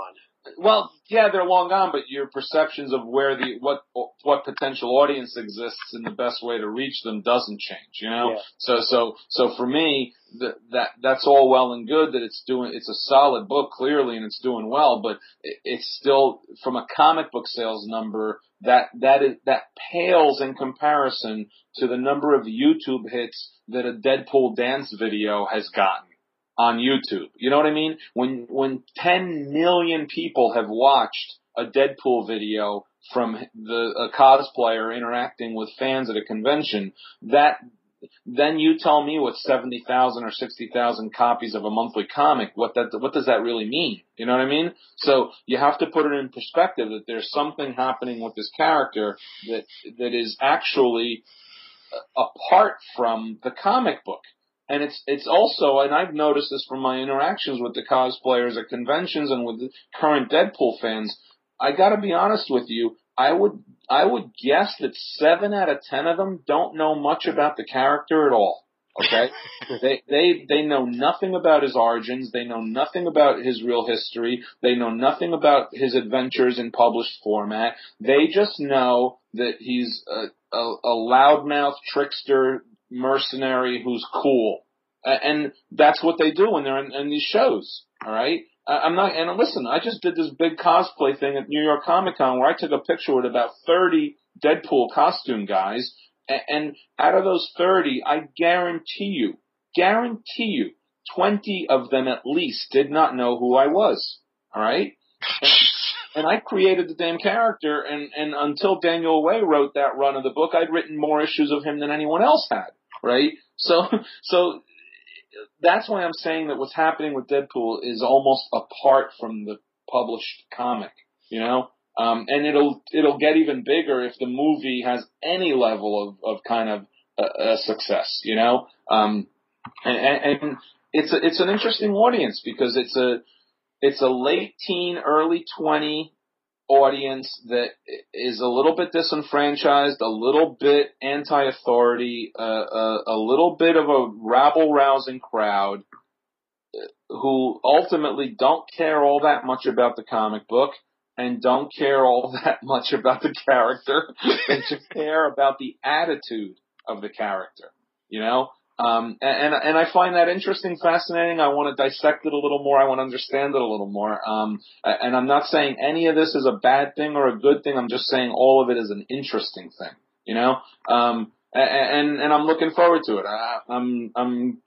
Well, yeah, they're long gone, but your perceptions of where the what what potential audience exists and the best way to reach them doesn't change, you know. Yeah. So so so for me, the, that that's all well and good that it's doing. It's a solid book clearly, and it's doing well, but it, it's still from a comic book sales number that that is that pales in comparison to the number of YouTube hits that a Deadpool dance video has gotten on YouTube. You know what I mean? When when ten million people have watched a Deadpool video from the a cosplayer interacting with fans at a convention, that then you tell me what seventy thousand or sixty thousand copies of a monthly comic, what that what does that really mean? You know what I mean? So you have to put it in perspective that there's something happening with this character that that is actually apart from the comic book. And it's it's also, and I've noticed this from my interactions with the cosplayers at conventions and with the current Deadpool fans, I gotta be honest with you, I would I would guess that seven out of ten of them don't know much about the character at all. Okay? they they they know nothing about his origins, they know nothing about his real history, they know nothing about his adventures in published format. They just know that he's a, a, a loudmouth trickster mercenary who's cool. And that's what they do when they're in, in these shows, all right? I'm not, and listen, I just did this big cosplay thing at New York Comic Con where I took a picture with about thirty Deadpool costume guys, and, and out of those thirty, I guarantee you, guarantee you, twenty of them at least did not know who I was, all right? And, and I created the damn character, and, and until Daniel Way wrote that run of the book, I'd written more issues of him than anyone else had, right? So, so that's why I'm saying that what's happening with Deadpool is almost apart from the published comic, you know? Um, and it'll, it'll get even bigger if the movie has any level of, of kind of a, a success, you know? Um, and, and it's a, it's an interesting audience because it's a, it's a late teen, early twenty audience that is a little bit disenfranchised, a little bit anti-authority, uh, a, a little bit of a rabble-rousing crowd who ultimately don't care all that much about the comic book and don't care all that much about the character. They just care about the attitude of the character, you know? Um, and, and I find that interesting, fascinating. I want to dissect it a little more. I want to understand it a little more. Um, and I'm not saying any of this is a bad thing or a good thing. I'm just saying all of it is an interesting thing, you know? Um, and, and I'm looking forward to it. I, I'm, I'm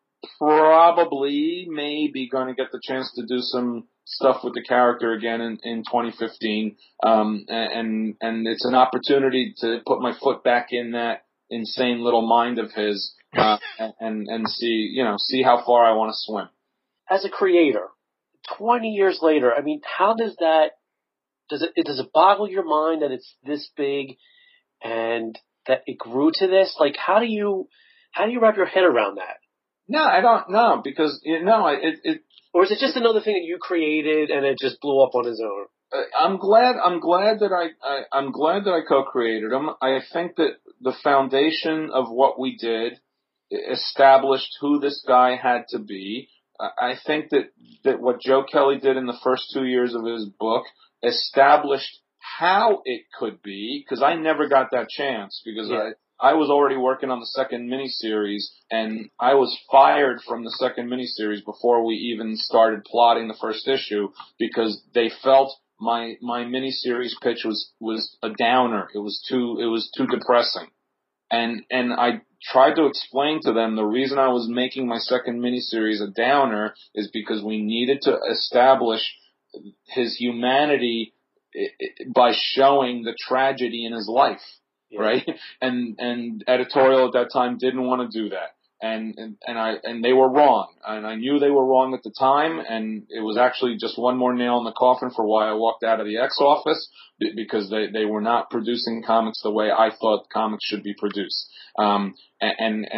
probably maybe going to get the chance to do some stuff with the character again in, in twenty fifteen. Um, and, and it's an opportunity to put my foot back in that insane little mind of his. Uh, and, and see, you know, see how far I want to swim. As a creator, twenty years later, I mean, how does that, does it, does it boggle your mind that it's this big and that it grew to this? Like, how do you, how do you wrap your head around that? No, I don't know because, you know, it, it, or is it just another thing that you created and it just blew up on its own? I'm glad, I'm glad that I, I I'm glad that I co-created them. I think that the foundation of what we did established who this guy had to be. I think that, that what Joe Kelly did in the first two years of his book established how it could be, because I never got that chance, because yeah. I, I was already working on the second miniseries, and I was fired from the second miniseries before we even started plotting the first issue, because they felt my, my miniseries pitch was, was a downer. It was too, it was too depressing. And, and I tried to explain to them the reason I was making my second miniseries a downer is because we needed to establish his humanity by showing the tragedy in his life, yeah. right? And, and editorial at that time didn't want to do that. And, and, and I, and they were wrong. And I knew they were wrong at the time. And it was actually just one more nail in the coffin for why I walked out of the X office, because they, they were not producing comics the way I thought comics should be produced. Um, and, and,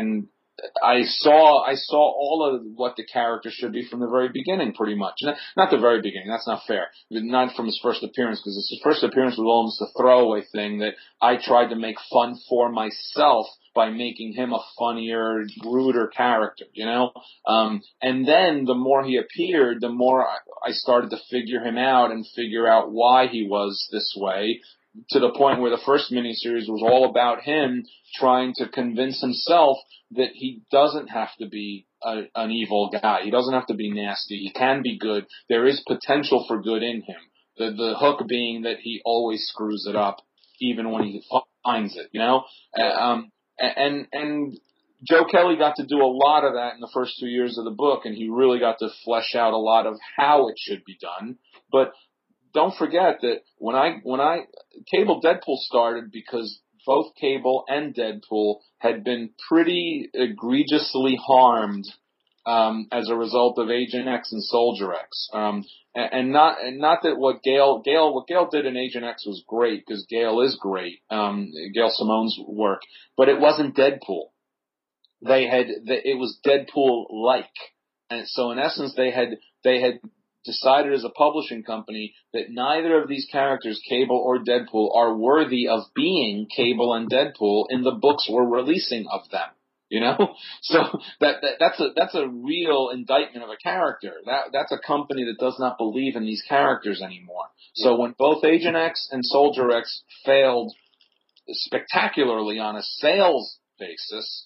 I saw I saw all of what the character should be from the very beginning, pretty much. Not, not the very beginning. That's not fair. Not from his first appearance, because his first appearance was almost a throwaway thing that I tried to make fun for myself by making him a funnier, ruder character, you know? Um, and then the more he appeared, the more I, I started to figure him out and figure out why he was this way, to the point where the first miniseries was all about him trying to convince himself that he doesn't have to be a, an evil guy. He doesn't have to be nasty. He can be good. There is potential for good in him. The, the hook being that he always screws it up, even when he finds it, you know? Um, And, and Joe Kelly got to do a lot of that in the first two years of the book, and he really got to flesh out a lot of how it should be done. But don't forget that when I, when I, Cable Deadpool started because both Cable and Deadpool had been pretty egregiously harmed, um, as a result of Agent X and Soldier X. Um, and, and not, and not that what Gail, Gail, what Gail did in Agent X was great, because Gail is great, um, Gail Simone's work, but it wasn't Deadpool. They had, it was Deadpool-like. And so in essence, they had, they had decided as a publishing company that neither of these characters, Cable or Deadpool, are worthy of being Cable and Deadpool in the books we're releasing of them. You know, so that, that that's a that's a real indictment of a character. That that's a company that does not believe in these characters anymore. So when both Agent X and Soldier X failed spectacularly on a sales basis,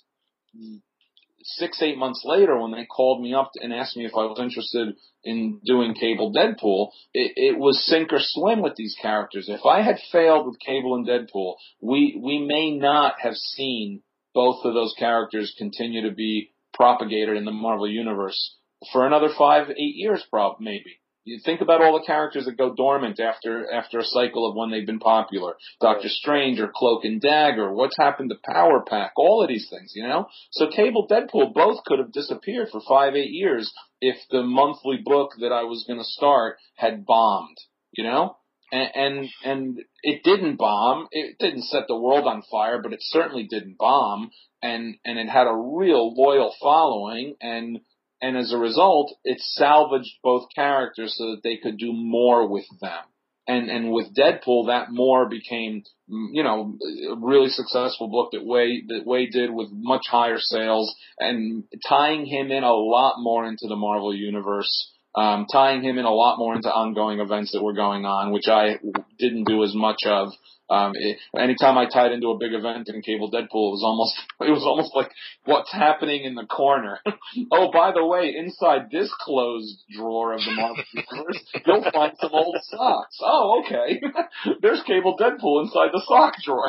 six eight months later, when they called me up and asked me if I was interested in doing Cable Deadpool, it, it was sink or swim with these characters. If I had failed with Cable and Deadpool, we we may not have seen both of those characters continue to be propagated in the Marvel Universe for another five, eight years, probably, maybe. You think about all the characters that go dormant after after a cycle of when they've been popular. Doctor Strange or Cloak and Dagger. What's happened to Power Pack? All of these things, you know? So Cable, Deadpool both could have disappeared for five, eight years if the monthly book that I was going to start had bombed, you know? And, and, and it didn't bomb. It didn't set the world on fire, but it certainly didn't bomb. And, and it had a real loyal following. And, and as a result, it salvaged both characters so that they could do more with them. And, and with Deadpool, that more became, you know, a really successful book that Way, that Way did with much higher sales and tying him in a lot more into the Marvel Universe. Um, tying him in a lot more into ongoing events that were going on, which I didn't do as much of. Um, it, anytime I tied into a big event in Cable Deadpool, it was almost, it was almost like what's happening in the corner. Oh, by the way, inside this closed drawer of the Marvel Universe, you'll find some old socks. Oh, okay. There's Cable Deadpool inside the sock drawer.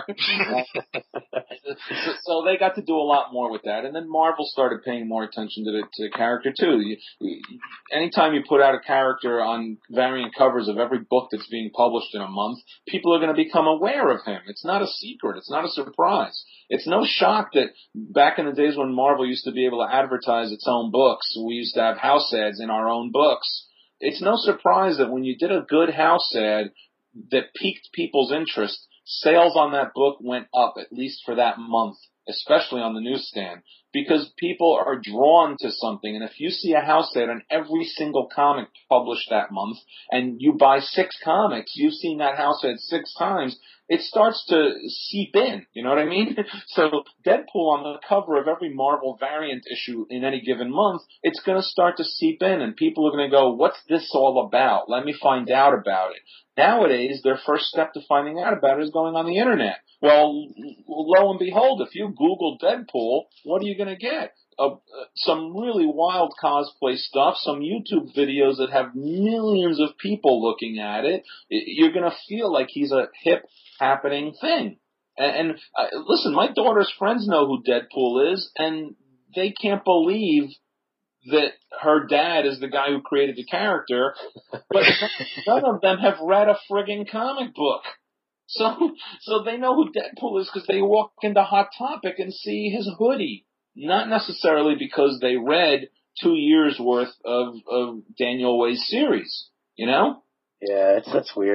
so, so they got to do a lot more with that. And then Marvel started paying more attention to the, to the character too. You, you, anytime you put out a character on variant covers of every book that's being published in a month, people are going to become aware of him. It's not a secret. It's not a surprise. It's no shock that back in the days when Marvel used to be able to advertise its own books, we used to have house ads in our own books. It's no surprise that when you did a good house ad that piqued people's interest, sales on that book went up at least for that month, especially on the newsstand, because people are drawn to something. And if you see a house ad on every single comic published that month and you buy six comics, you've seen that house ad six times, it starts to seep in. You know what I mean? So Deadpool on the cover of every Marvel variant issue in any given month, it's going to start to seep in and people are going to go, what's this all about? Let me find out about it. Nowadays, their first step to finding out about it is going on the internet. Well, lo and behold, if you Google Deadpool, what are you going to get? Uh, uh, some really wild cosplay stuff, some YouTube videos that have millions of people looking at it. You're going to feel like he's a hip, happening thing. And, and uh, listen, my daughter's friends know who Deadpool is, and they can't believe that her dad is the guy who created the character, but none of them have read a friggin' comic book. So, so they know who Deadpool is because they walk into Hot Topic and see his hoodie. Not necessarily because they read two years worth of, of Daniel Way's series, you know? Yeah, it's, that's weird.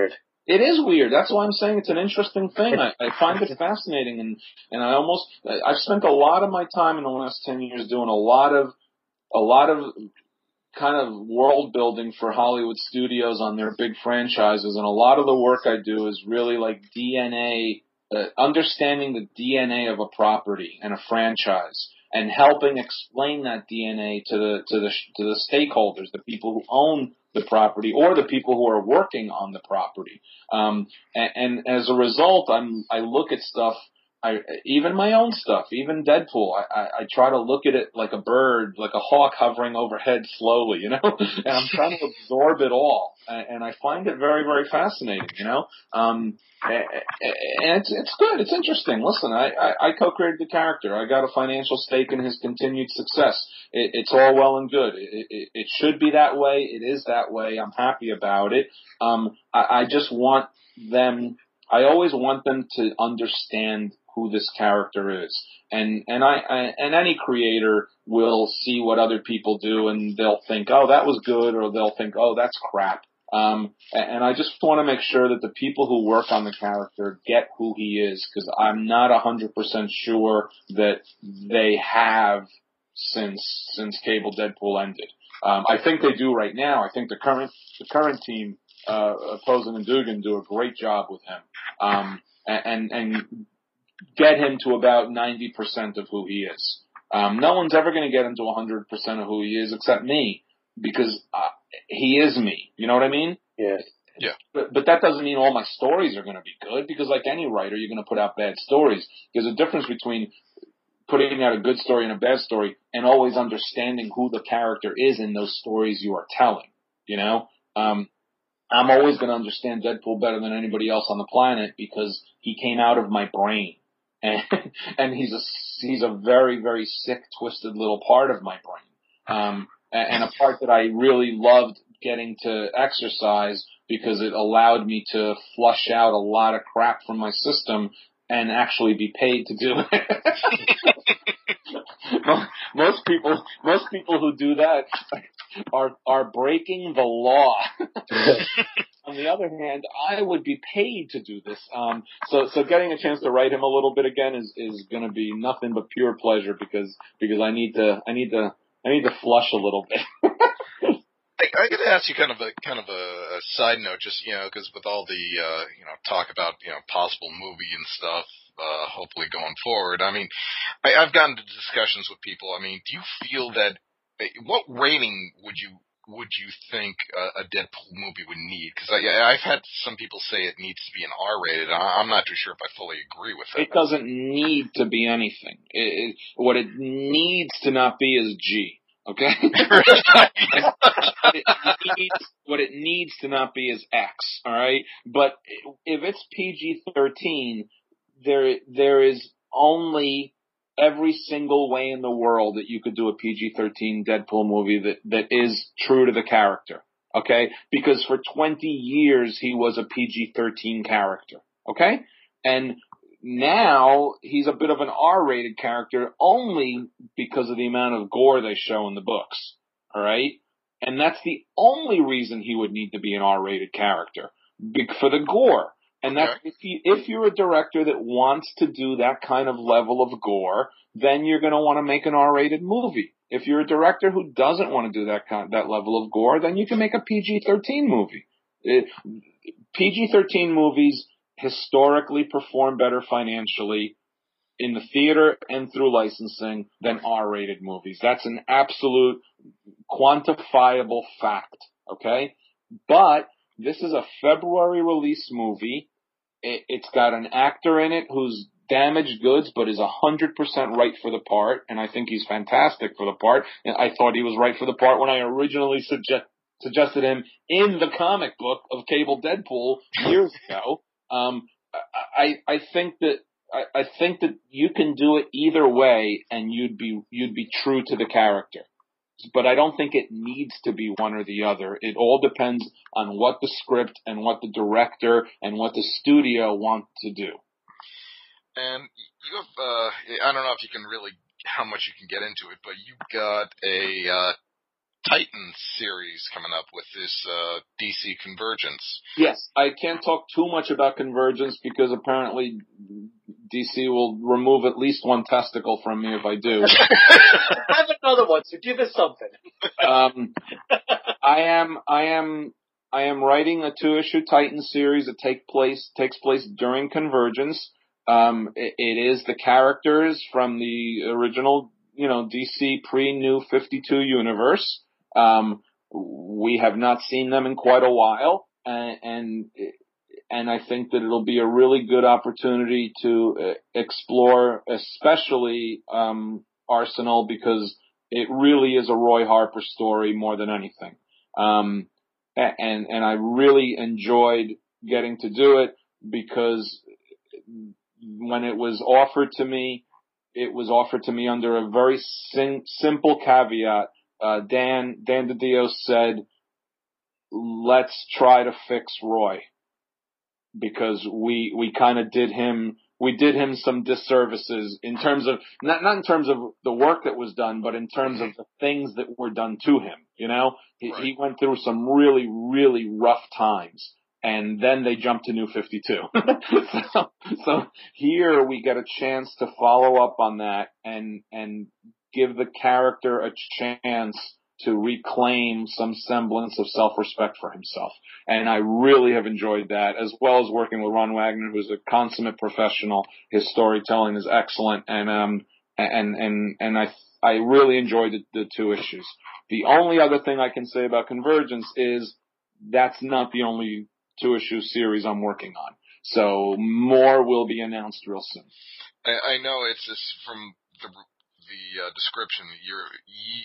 It is weird. That's why I'm saying it's an interesting thing. I, I find it fascinating, and and I almost I've spent a lot of my time in the last ten years doing a lot of a lot of kind of world building for Hollywood studios on their big franchises, and a lot of the work I do is really like D N A, uh, understanding the D N A of a property and a franchise, and helping explain that D N A to the to the to the stakeholders, the people who own the property or the people who are working on the property. Um, and, and as a result, I'm I look at stuff. I, even my own stuff, even Deadpool, I, I, I try to look at it like a bird, like a hawk hovering overhead slowly, you know, and I'm trying to absorb it all. And, and I find it very, very fascinating, you know, um, and it's, it's good. It's interesting. Listen, I, I, I co-created the character. I got a financial stake in his continued success. It, it's all well and good. It, it, it should be that way. It is that way. I'm happy about it. Um, I, I just want them, I always want them to understand who this character is. And, and I, I, and any creator will see what other people do and they'll think, oh, that was good, or they'll think, oh, that's crap. Um, and, and I just want to make sure that the people who work on the character get who he is, because I'm not a hundred percent sure that they have since, since Cable Deadpool ended. Um, I think they do right now. I think the current, the current team, uh, Posen and Dugan do a great job with him. Um, and, and, get him to about ninety percent of who he is. Um, no one's ever going to get him to one hundred percent of who he is except me, because uh, he is me. You know what I mean? Yeah. Yeah. But, but that doesn't mean all my stories are going to be good, because like any writer, you're going to put out bad stories. There's a difference between putting out a good story and a bad story and always understanding who the character is in those stories you are telling. You know? Um, I'm always going to understand Deadpool better than anybody else on the planet because he came out of my brain. And, and he's a, he's a very, very sick, twisted little part of my brain. Um, and a part that I really loved getting to exercise because it allowed me to flush out a lot of crap from my system and actually be paid to do it. Most people, most people who do that are, are breaking the law. On the other hand, I would be paid to do this. Um, so, so getting a chance to write him a little bit again is, is going to be nothing but pure pleasure because, because I need to, I need to, I need to flush a little bit. I, I got to ask you kind of a, kind of a, a side note, just, you know, because with all the, uh, you know, talk about, you know, possible movie and stuff, uh, hopefully going forward. I mean, I, I've gotten to discussions with people. I mean, do you feel that, what rating would you, would you think a, a Deadpool movie would need? Because I've had some people say it needs to be an R-rated. I'm not too sure if I fully agree with that. It doesn't need to be anything. It, it, what it needs to not be is G. Okay? it needs, what it needs to not be is X. All right? But if it's P G thirteen, there there is only every single way in the world that you could do a P G thirteen Deadpool movie that, that is true to the character, okay? Because for twenty years, he was a P G thirteen character, okay? And now, he's a bit of an R-rated character only because of the amount of gore they show in the books, alright? And that's the only reason he would need to be an R-rated character, for the gore. And that's, if you, if you're a director that wants to do that kind of level of gore, then you're going to want to make an R-rated movie. If you're a director who doesn't want to do that kind, that level of gore, then you can make a P G thirteen movie. It, P G thirteen movies historically perform better financially in the theater and through licensing than R-rated movies. That's an absolute quantifiable fact, okay? But this is a February release movie. It, it's got an actor in it who's damaged goods but is one hundred percent right for the part, and I think he's fantastic for the part. And I thought he was right for the part when I originally suggest, suggested him in the comic book of Cable Deadpool years ago. Um, I, I think that, I, I think that you can do it either way and you'd be, you'd be true to the character. But I don't think it needs to be one or the other. It all depends on what the script and what the director and what the studio want to do. And you have, uh, I don't know if you can really, how much you can get into it, but you got a, uh, Titans series coming up with this uh, D C Convergence. Yes, I can't talk too much about Convergence because apparently D C will remove at least one testicle from me if I do. I have another one, so give us something. um, I am, I am, I am writing a two-issue Titans series that take place takes place during Convergence. Um, it, it is the characters from the original, you know, D C pre-New fifty-two universe. Um, we have not seen them in quite a while, and, and, and I think that it'll be a really good opportunity to uh, explore, especially, um, Arsenal, because it really is a Roy Harper story more than anything. Um, and, and I really enjoyed getting to do it because when it was offered to me, it was offered to me under a very sim- simple caveat. Uh, Dan, Dan DiDio said, let's try to fix Roy. Because we, we kind of did him, we did him some disservices in terms of, not, not in terms of the work that was done, but in terms of the things that were done to him, you know? He, right. he went through some really, really rough times. And then they jumped to New fifty-two. so, so here we get a chance to follow up on that and, and give the character a chance to reclaim some semblance of self-respect for himself. And I really have enjoyed that, as well as working with Ron Wagner, who's a consummate professional. His storytelling is excellent, and um, and and and I I really enjoyed the, the two issues. The only other thing I can say about Convergence is that's not the only two-issue series I'm working on. So more will be announced real soon. I, I know it's just from the the uh, description. You're. You,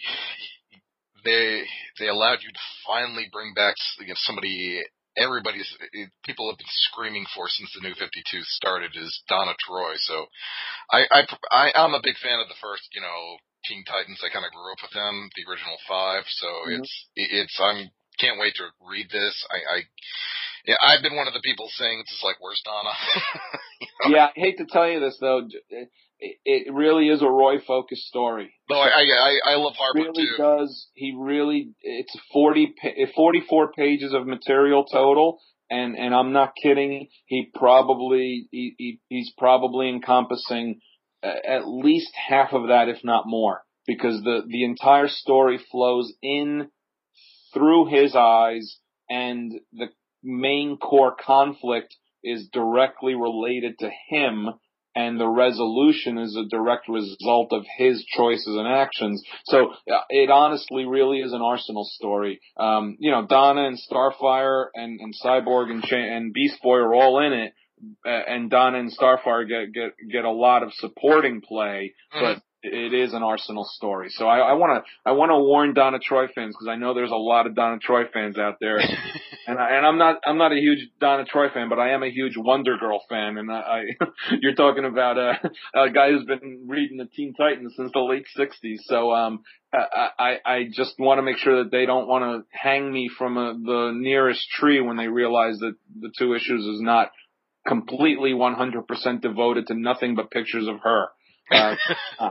They they allowed you to finally bring back, you know, somebody everybody's people have been screaming for since the New fifty-two started is Donna Troy. So I I, I I'm a big fan of the first, you know, Teen Titans. I kind of grew up with them, the original five. So mm-hmm. it's it's I'm can't wait to read this. I, I yeah I've been one of the people saying it's just like, where's Donna? You know? Yeah, I hate to tell you this though. It, it really is a Roy-focused story. No, I, I, I love Harper really too. Does. He really, it's forty, forty-four pages of material total. And, and I'm not kidding. He probably, he, he he's probably encompassing at least half of that, if not more, because the, the entire story flows in through his eyes, and the main core conflict is directly related to him, and the resolution is a direct result of his choices and actions. So uh, it honestly really is an Arsenal story. Um, you know, Donna and Starfire and, and Cyborg and, Ch- and Beast Boy are all in it, uh, and Donna and Starfire get, get, get a lot of supporting play, mm-hmm. but it is an Arsenal story. So I, I want to, I want to warn Donna Troy fans, because I know there's a lot of Donna Troy fans out there. and I, and I'm not, I'm not a huge Donna Troy fan, but I am a huge Wonder Girl fan. And I, I you're talking about a, a guy who's been reading the Teen Titans since the late sixties. So, um, I, I, I just want to make sure that they don't want to hang me from a, the nearest tree when they realize that the two issues is not completely one hundred percent devoted to nothing but pictures of her. Uh, uh.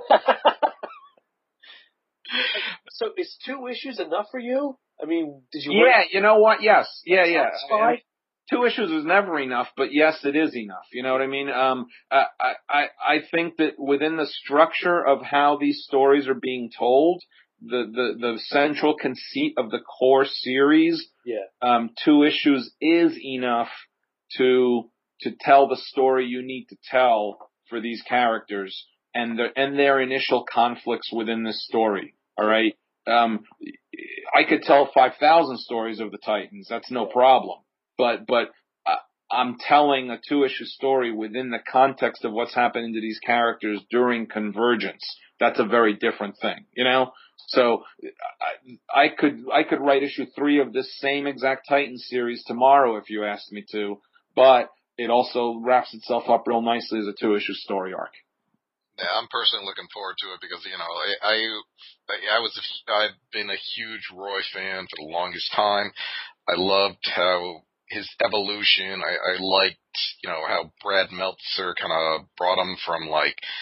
So is two issues enough for you? I mean, did you? Yeah, you know what? Yes, yeah, yeah. I, two issues is never enough, but yes, it is enough. You know what I mean? Um, I, I, I think that within the structure of how these stories are being told, the, the, the central conceit of the core series, yeah, um, two issues is enough to to tell the story you need to tell for these characters and their, and their initial conflicts within this story. All right. Um, I could tell five thousand stories of the Titans. That's no problem. But, but, uh, I'm telling a two issue story within the context of what's happening to these characters during Convergence. That's a very different thing, you know? So I, I could, I could write issue three of this same exact Titans series tomorrow if you asked me to, but it also wraps itself up real nicely as a two issue story arc. Yeah, I'm personally looking forward to it because, you know, I, I, I was, a, I've been a huge Roy fan for the longest time. I loved how his evolution, I, I liked, you know, how Brad Meltzer kind of brought him from like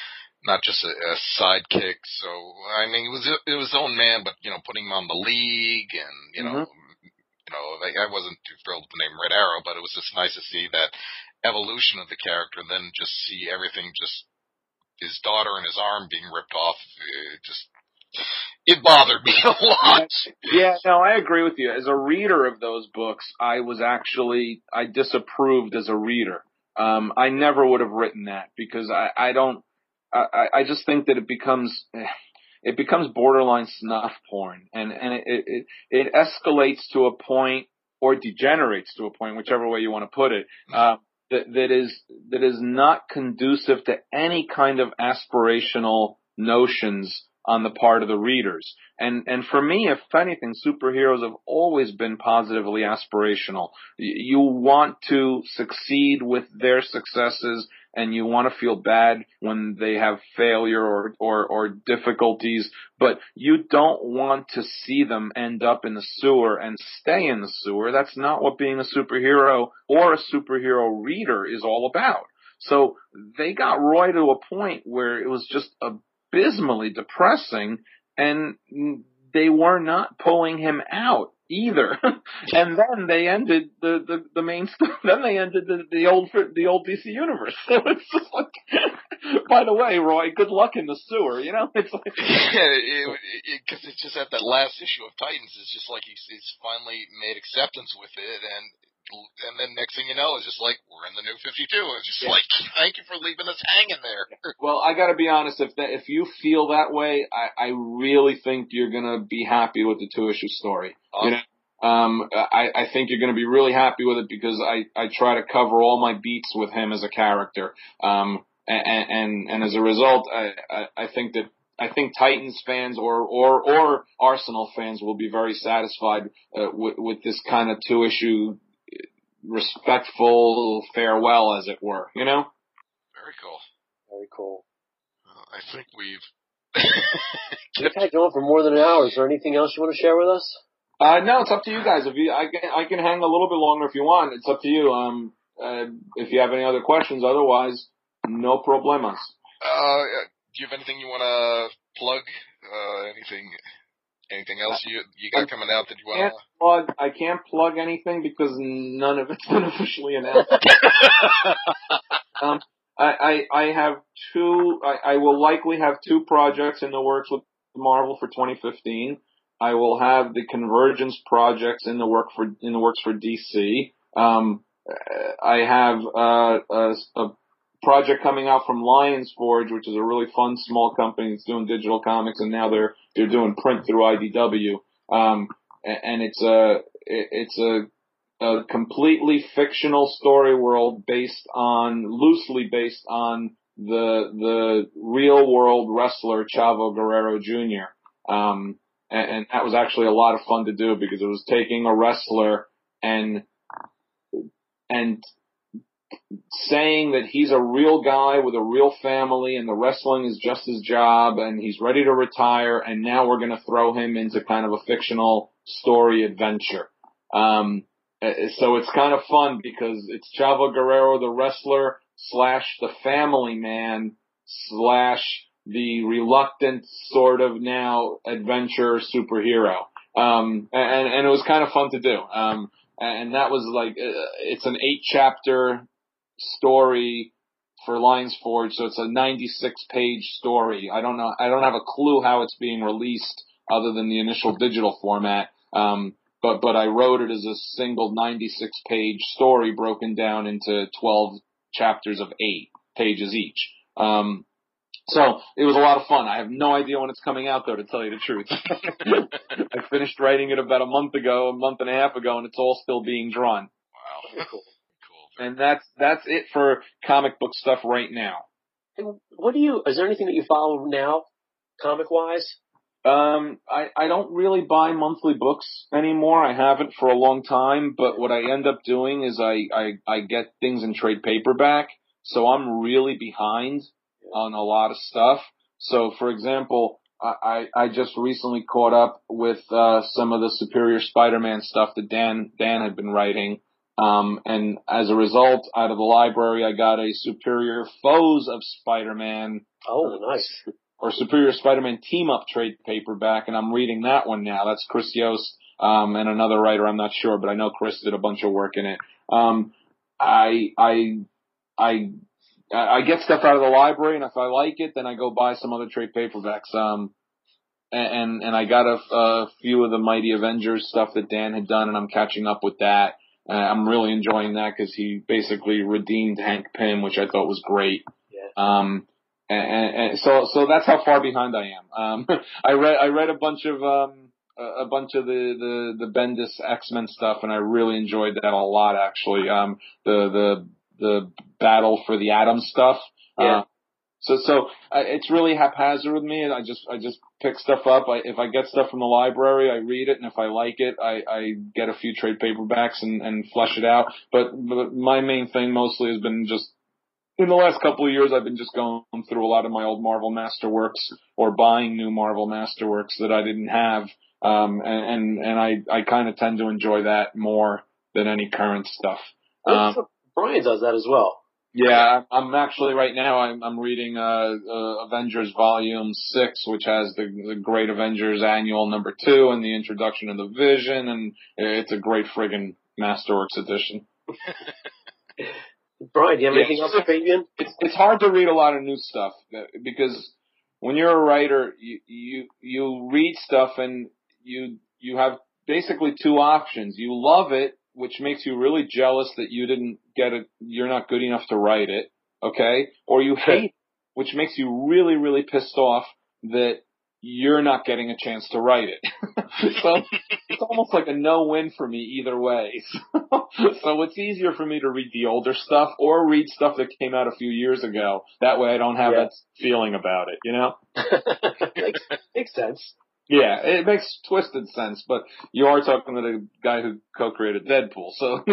not just a, a sidekick. So, I mean, it was it was his own man, but, you know, putting him on the League and, you know, mm-hmm. you know, I, I wasn't too thrilled with the name Red Arrow, but it was just nice to see that evolution of the character and then just see everything, just his daughter and his arm being ripped off. It just, it bothered me a lot. Yeah, no, I agree with you. As a reader of those books, I was actually, I disapproved as a reader. Um, I never would have written that because I, I don't, I, I just think that it becomes, it becomes borderline snuff porn, and, and it, it, it escalates to a point or degenerates to a point, whichever way you want to put it, uh, that, that is, that is not conducive to any kind of aspirational notions on the part of the readers. And, and for me, if anything, superheroes have always been positively aspirational. You want to succeed with their successes, and you want to feel bad when they have failure or, or, or difficulties, but you don't want to see them end up in the sewer and stay in the sewer. That's not what being a superhero or a superhero reader is all about. So they got Roy to a point where it was just abysmally depressing, and they were not pulling him out either. And then they ended the, the, the main stuff. Then they ended the, the old, the old D C universe. So it's just like, by the way, Roy, good luck in the sewer, you know? It's like, yeah, it, it, cause it's just at that last issue of Titans, it's just like he's, he's finally made acceptance with it, and, and then next thing you know, it's just like, we're in the new fifty-two. It's just yeah. like, thank you for leaving us hanging there. Well, I gotta be honest, if that, if you feel that way, I, I really think you're gonna be happy with the two issue story. Awesome. You know? Um, I, I think you're gonna be really happy with it because I, I try to cover all my beats with him as a character. Um, and, and, and as a result, I, I, I think that I think Titans fans or, or, or Arsenal fans will be very satisfied uh, with, with this kind of two issue respectful farewell, as it were, you know? Very cool. Very cool. Uh, I think we've... We've had going for more than an hour. Is there anything else you want to share with us? Uh, no, it's up to you guys. If you, I can, I can hang a little bit longer if you want. It's up to you. Um, uh, if you have any other questions, otherwise, no problemas. Uh, do you have anything you want to plug? Uh, anything... Anything else you you got coming out that you want to plug? I can't plug anything because none of it's been officially announced. um, I, I I have two. I, I will likely have two projects in the works with Marvel for twenty fifteen. I will have the Convergence projects in the work for in the works for D C. Um, I have uh, a, a project coming out from Lions Forge, which is a really fun small company that's doing digital comics, and now they're they're doing print through I D W. Um, and it's a it's a, a completely fictional story world based on loosely based on the the real world wrestler Chavo Guerrero Junior Um, and, and that was actually a lot of fun to do because it was taking a wrestler and and saying that he's a real guy with a real family and the wrestling is just his job and he's ready to retire, and now we're going to throw him into kind of a fictional story adventure. Um, so it's kind of fun because it's Chavo Guerrero, the wrestler, slash the family man, slash the reluctant sort of now adventure superhero. Um, and, and it was kind of fun to do. Um, and that was like, it's an eight chapter story for Lions Forge, so it's a ninety-six page story. I don't know, I don't have a clue how it's being released other than the initial digital format. Um, but, but I wrote it as a single ninety-six page story broken down into twelve chapters of eight pages each. Um, so it was a lot of fun. I have no idea when it's coming out though, to tell you the truth. I finished writing it about a month ago, a month and a half ago, and it's all still being drawn. Wow. Cool. And that's, that's it for comic book stuff right now. And what do you, is there anything that you follow now, comic wise? Um, I, I don't really buy monthly books anymore. I haven't for a long time, but what I end up doing is I, I, I get things in trade paperback. So I'm really behind on a lot of stuff. So for example, I, I just recently caught up with, uh, some of the Superior Spider-Man stuff that Dan, Dan had been writing. Um, and as a result, out of the library, I got a Superior Foes of Spider-Man. Oh, nice. Or Superior Spider-Man team-up trade paperback, and I'm reading that one now. That's Chris Yost, um, and another writer, I'm not sure, but I know Chris did a bunch of work in it. Um, I, I, I, I get stuff out of the library, and if I like it, then I go buy some other trade paperbacks. Um, and, and I got a, a few of the Mighty Avengers stuff that Dan had done, and I'm catching up with that. Uh, I'm really enjoying that because he basically redeemed Hank Pym, which I thought was great. Yeah. Um, And, and so, so that's how far behind I am. Um, I read, I read a bunch of, um, a bunch of the, the, the Bendis X-Men stuff, and I really enjoyed that a lot, actually. Um, the, the, the battle for the Atom stuff. Yeah. Uh, so, so, uh, it's really haphazard with me, and I just, I just pick stuff up. I, if I get stuff from the library, I read it, and if I like it, I, I get a few trade paperbacks and, and flesh it out. But, but my main thing mostly has been just, in the last couple of years, I've been just going through a lot of my old Marvel Masterworks or buying new Marvel Masterworks that I didn't have. Um, and, and, and I, I kind of tend to enjoy that more than any current stuff. Um, Brian does that as well. Yeah, I'm actually right now, I'm, I'm reading, uh, uh, Avengers Volume six, which has the, the Great Avengers Annual number two and the introduction of the Vision, and it's a great friggin' Masterworks edition. Brian, do you have Yeah, anything else for Fabian? It's it's hard to read a lot of new stuff because when you're a writer, you you you read stuff and you you have basically two options. You love it, which makes you really jealous that you didn't get it, you're not good enough to write it, okay? Or you hate it, which makes you really really pissed off that you're not getting a chance to write it. So it's almost like a no-win for me either way. So it's easier for me to read the older stuff or read stuff that came out a few years ago. That way I don't have Yeah. that feeling about it, you know? makes, makes sense. Yeah, it makes twisted sense, but you are talking to the guy who co-created Deadpool, so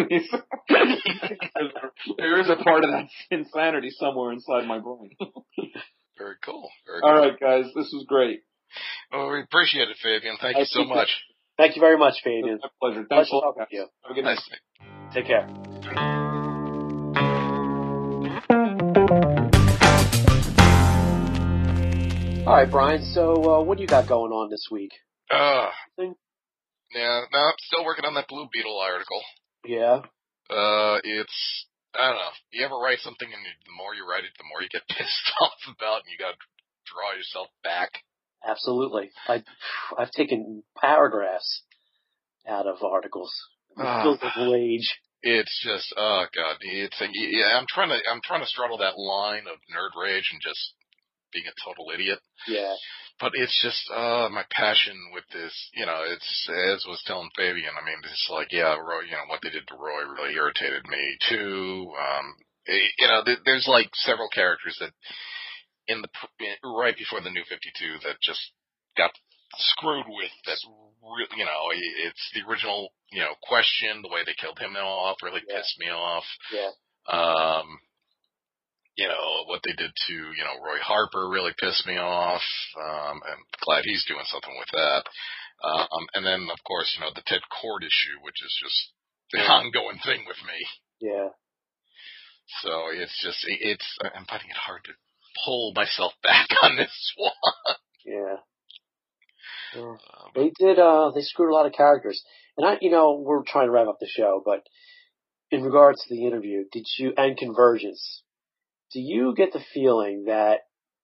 there is a part of that insanity somewhere inside my brain. Very cool. Very All cool. right, guys, this was great. Well, we appreciate it, Fabian. Thank I you so much. Thank you very much, Fabian. It's my pleasure. Pleasure Thanks a lot, talking guys. to you. Have a good night. Nice. Take care. All right, Brian. So, uh, what do you got going on this week? Uh, Anything? yeah, no, I'm still working on that Blue Beetle article. Yeah. Uh, it's, I don't know. You ever write something and you, the more you write it, the more you get pissed off about, and you gotta draw yourself back? Absolutely. I, I've taken paragraphs out of articles. It Ah. feels like rage. It's just, oh god, it's, yeah, I'm trying to, I'm trying to straddle that line of nerd rage and just being a total idiot. Yeah. But it's just, uh, my passion with this, you know, it's, as was telling Fabian, I mean, it's like, yeah, Roy, you know, what they did to Roy really irritated me too. Um, it, you know, th- there's like several characters that in the, right before the New fifty-two that just got screwed with that, re- you know, it's the original, you know, Question, the way they killed him off really Yeah. pissed me off. Yeah. Um, you know, what they did to, you know, Roy Harper really pissed me off. Um, I'm glad he's doing something with that. Um, and then, of course, you know, the Ted Kord issue, which is just the ongoing thing with me. Yeah. So it's just, it's, I'm finding it hard to pull myself back on this one. Yeah. Yeah. Um, They did, uh, they screwed a lot of characters. And I, you know, we're trying to wrap up the show, but in regards to the interview, did you, and Convergence, do you get the feeling that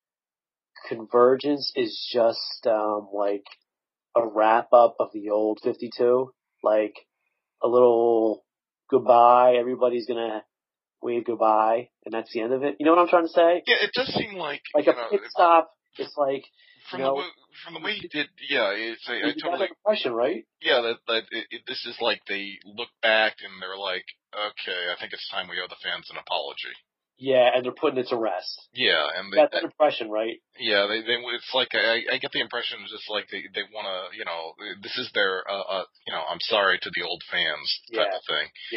Convergence is just, um, like a wrap up of the old fifty-two? Like a little goodbye, everybody's gonna wave goodbye, and that's the end of it? You know what I'm trying to say? yeah, it does seem like, Like you a know, pit stop. It's like, from you know, the way, from the way he did, yeah, it's, I, I you got totally, that impression, right? yeah, that, that it, it, this is like they look back and they're like, okay, I think it's time we owe the fans an apology. Yeah, and they're putting it to rest. Yeah, and they, That's an impression, right? yeah, they, they, it's like, I, I get the impression it's just like they, they wanna, you know, this is their, uh, uh, you know, I'm sorry to the old fans type Yeah. of thing. Yeah.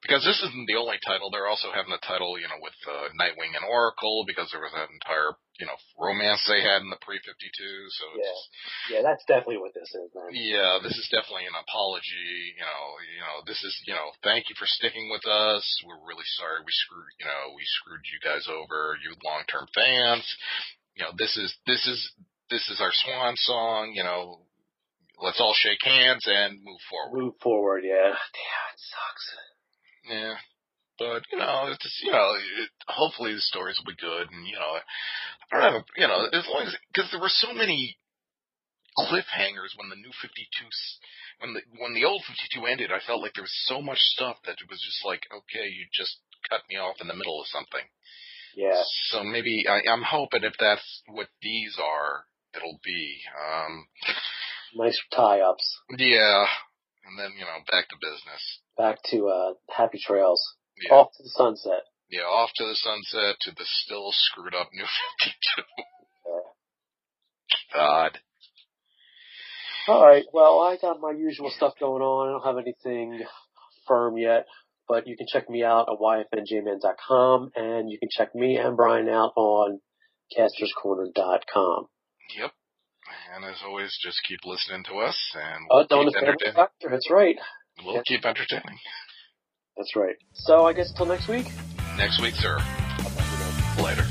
because this isn't the only title. They're also having a title, you know, with uh, Nightwing and Oracle, because there was that entire, you know, romance they had in the pre fifty-two. So it's yeah, just, yeah, that's definitely what this is, man. yeah, this is definitely an apology. You know, you know, this is, you know, thank you for sticking with us. We're really sorry we screwed, you know, we screwed you guys over, you long-term fans. You know, this is this is this is our swan song. You know. Let's all shake hands and move forward. Move forward, yeah. Damn, it sucks. Yeah, but you know, it's just, you know, it, hopefully the stories will be good, and you know, I don't have, a, you know, as long as because there were so many cliffhangers when the new fifty-two, when the when the old fifty-two ended, I felt like there was so much stuff that it was just like, okay, you just cut me off in the middle of something. Yeah. So maybe I, I'm hoping if that's what these are, it'll be. Um, Nice tie-ups. Yeah, and then, you know, back to business. Back to uh, happy trails. Yeah. Off to the sunset. Yeah, off to the sunset, to the still screwed up new fifty-two. Yeah. God. All right, well, I got my usual stuff going on. I don't have anything firm yet, but you can check me out at y f n j man dot com, and you can check me and Brian out on casters corner dot com. Yep. And as always, just keep listening to us, and we'll uh, don't keep entertaining. Doctor, that's right. We'll yeah. keep entertaining. That's right. So I guess till next week? Next week, sir. Later.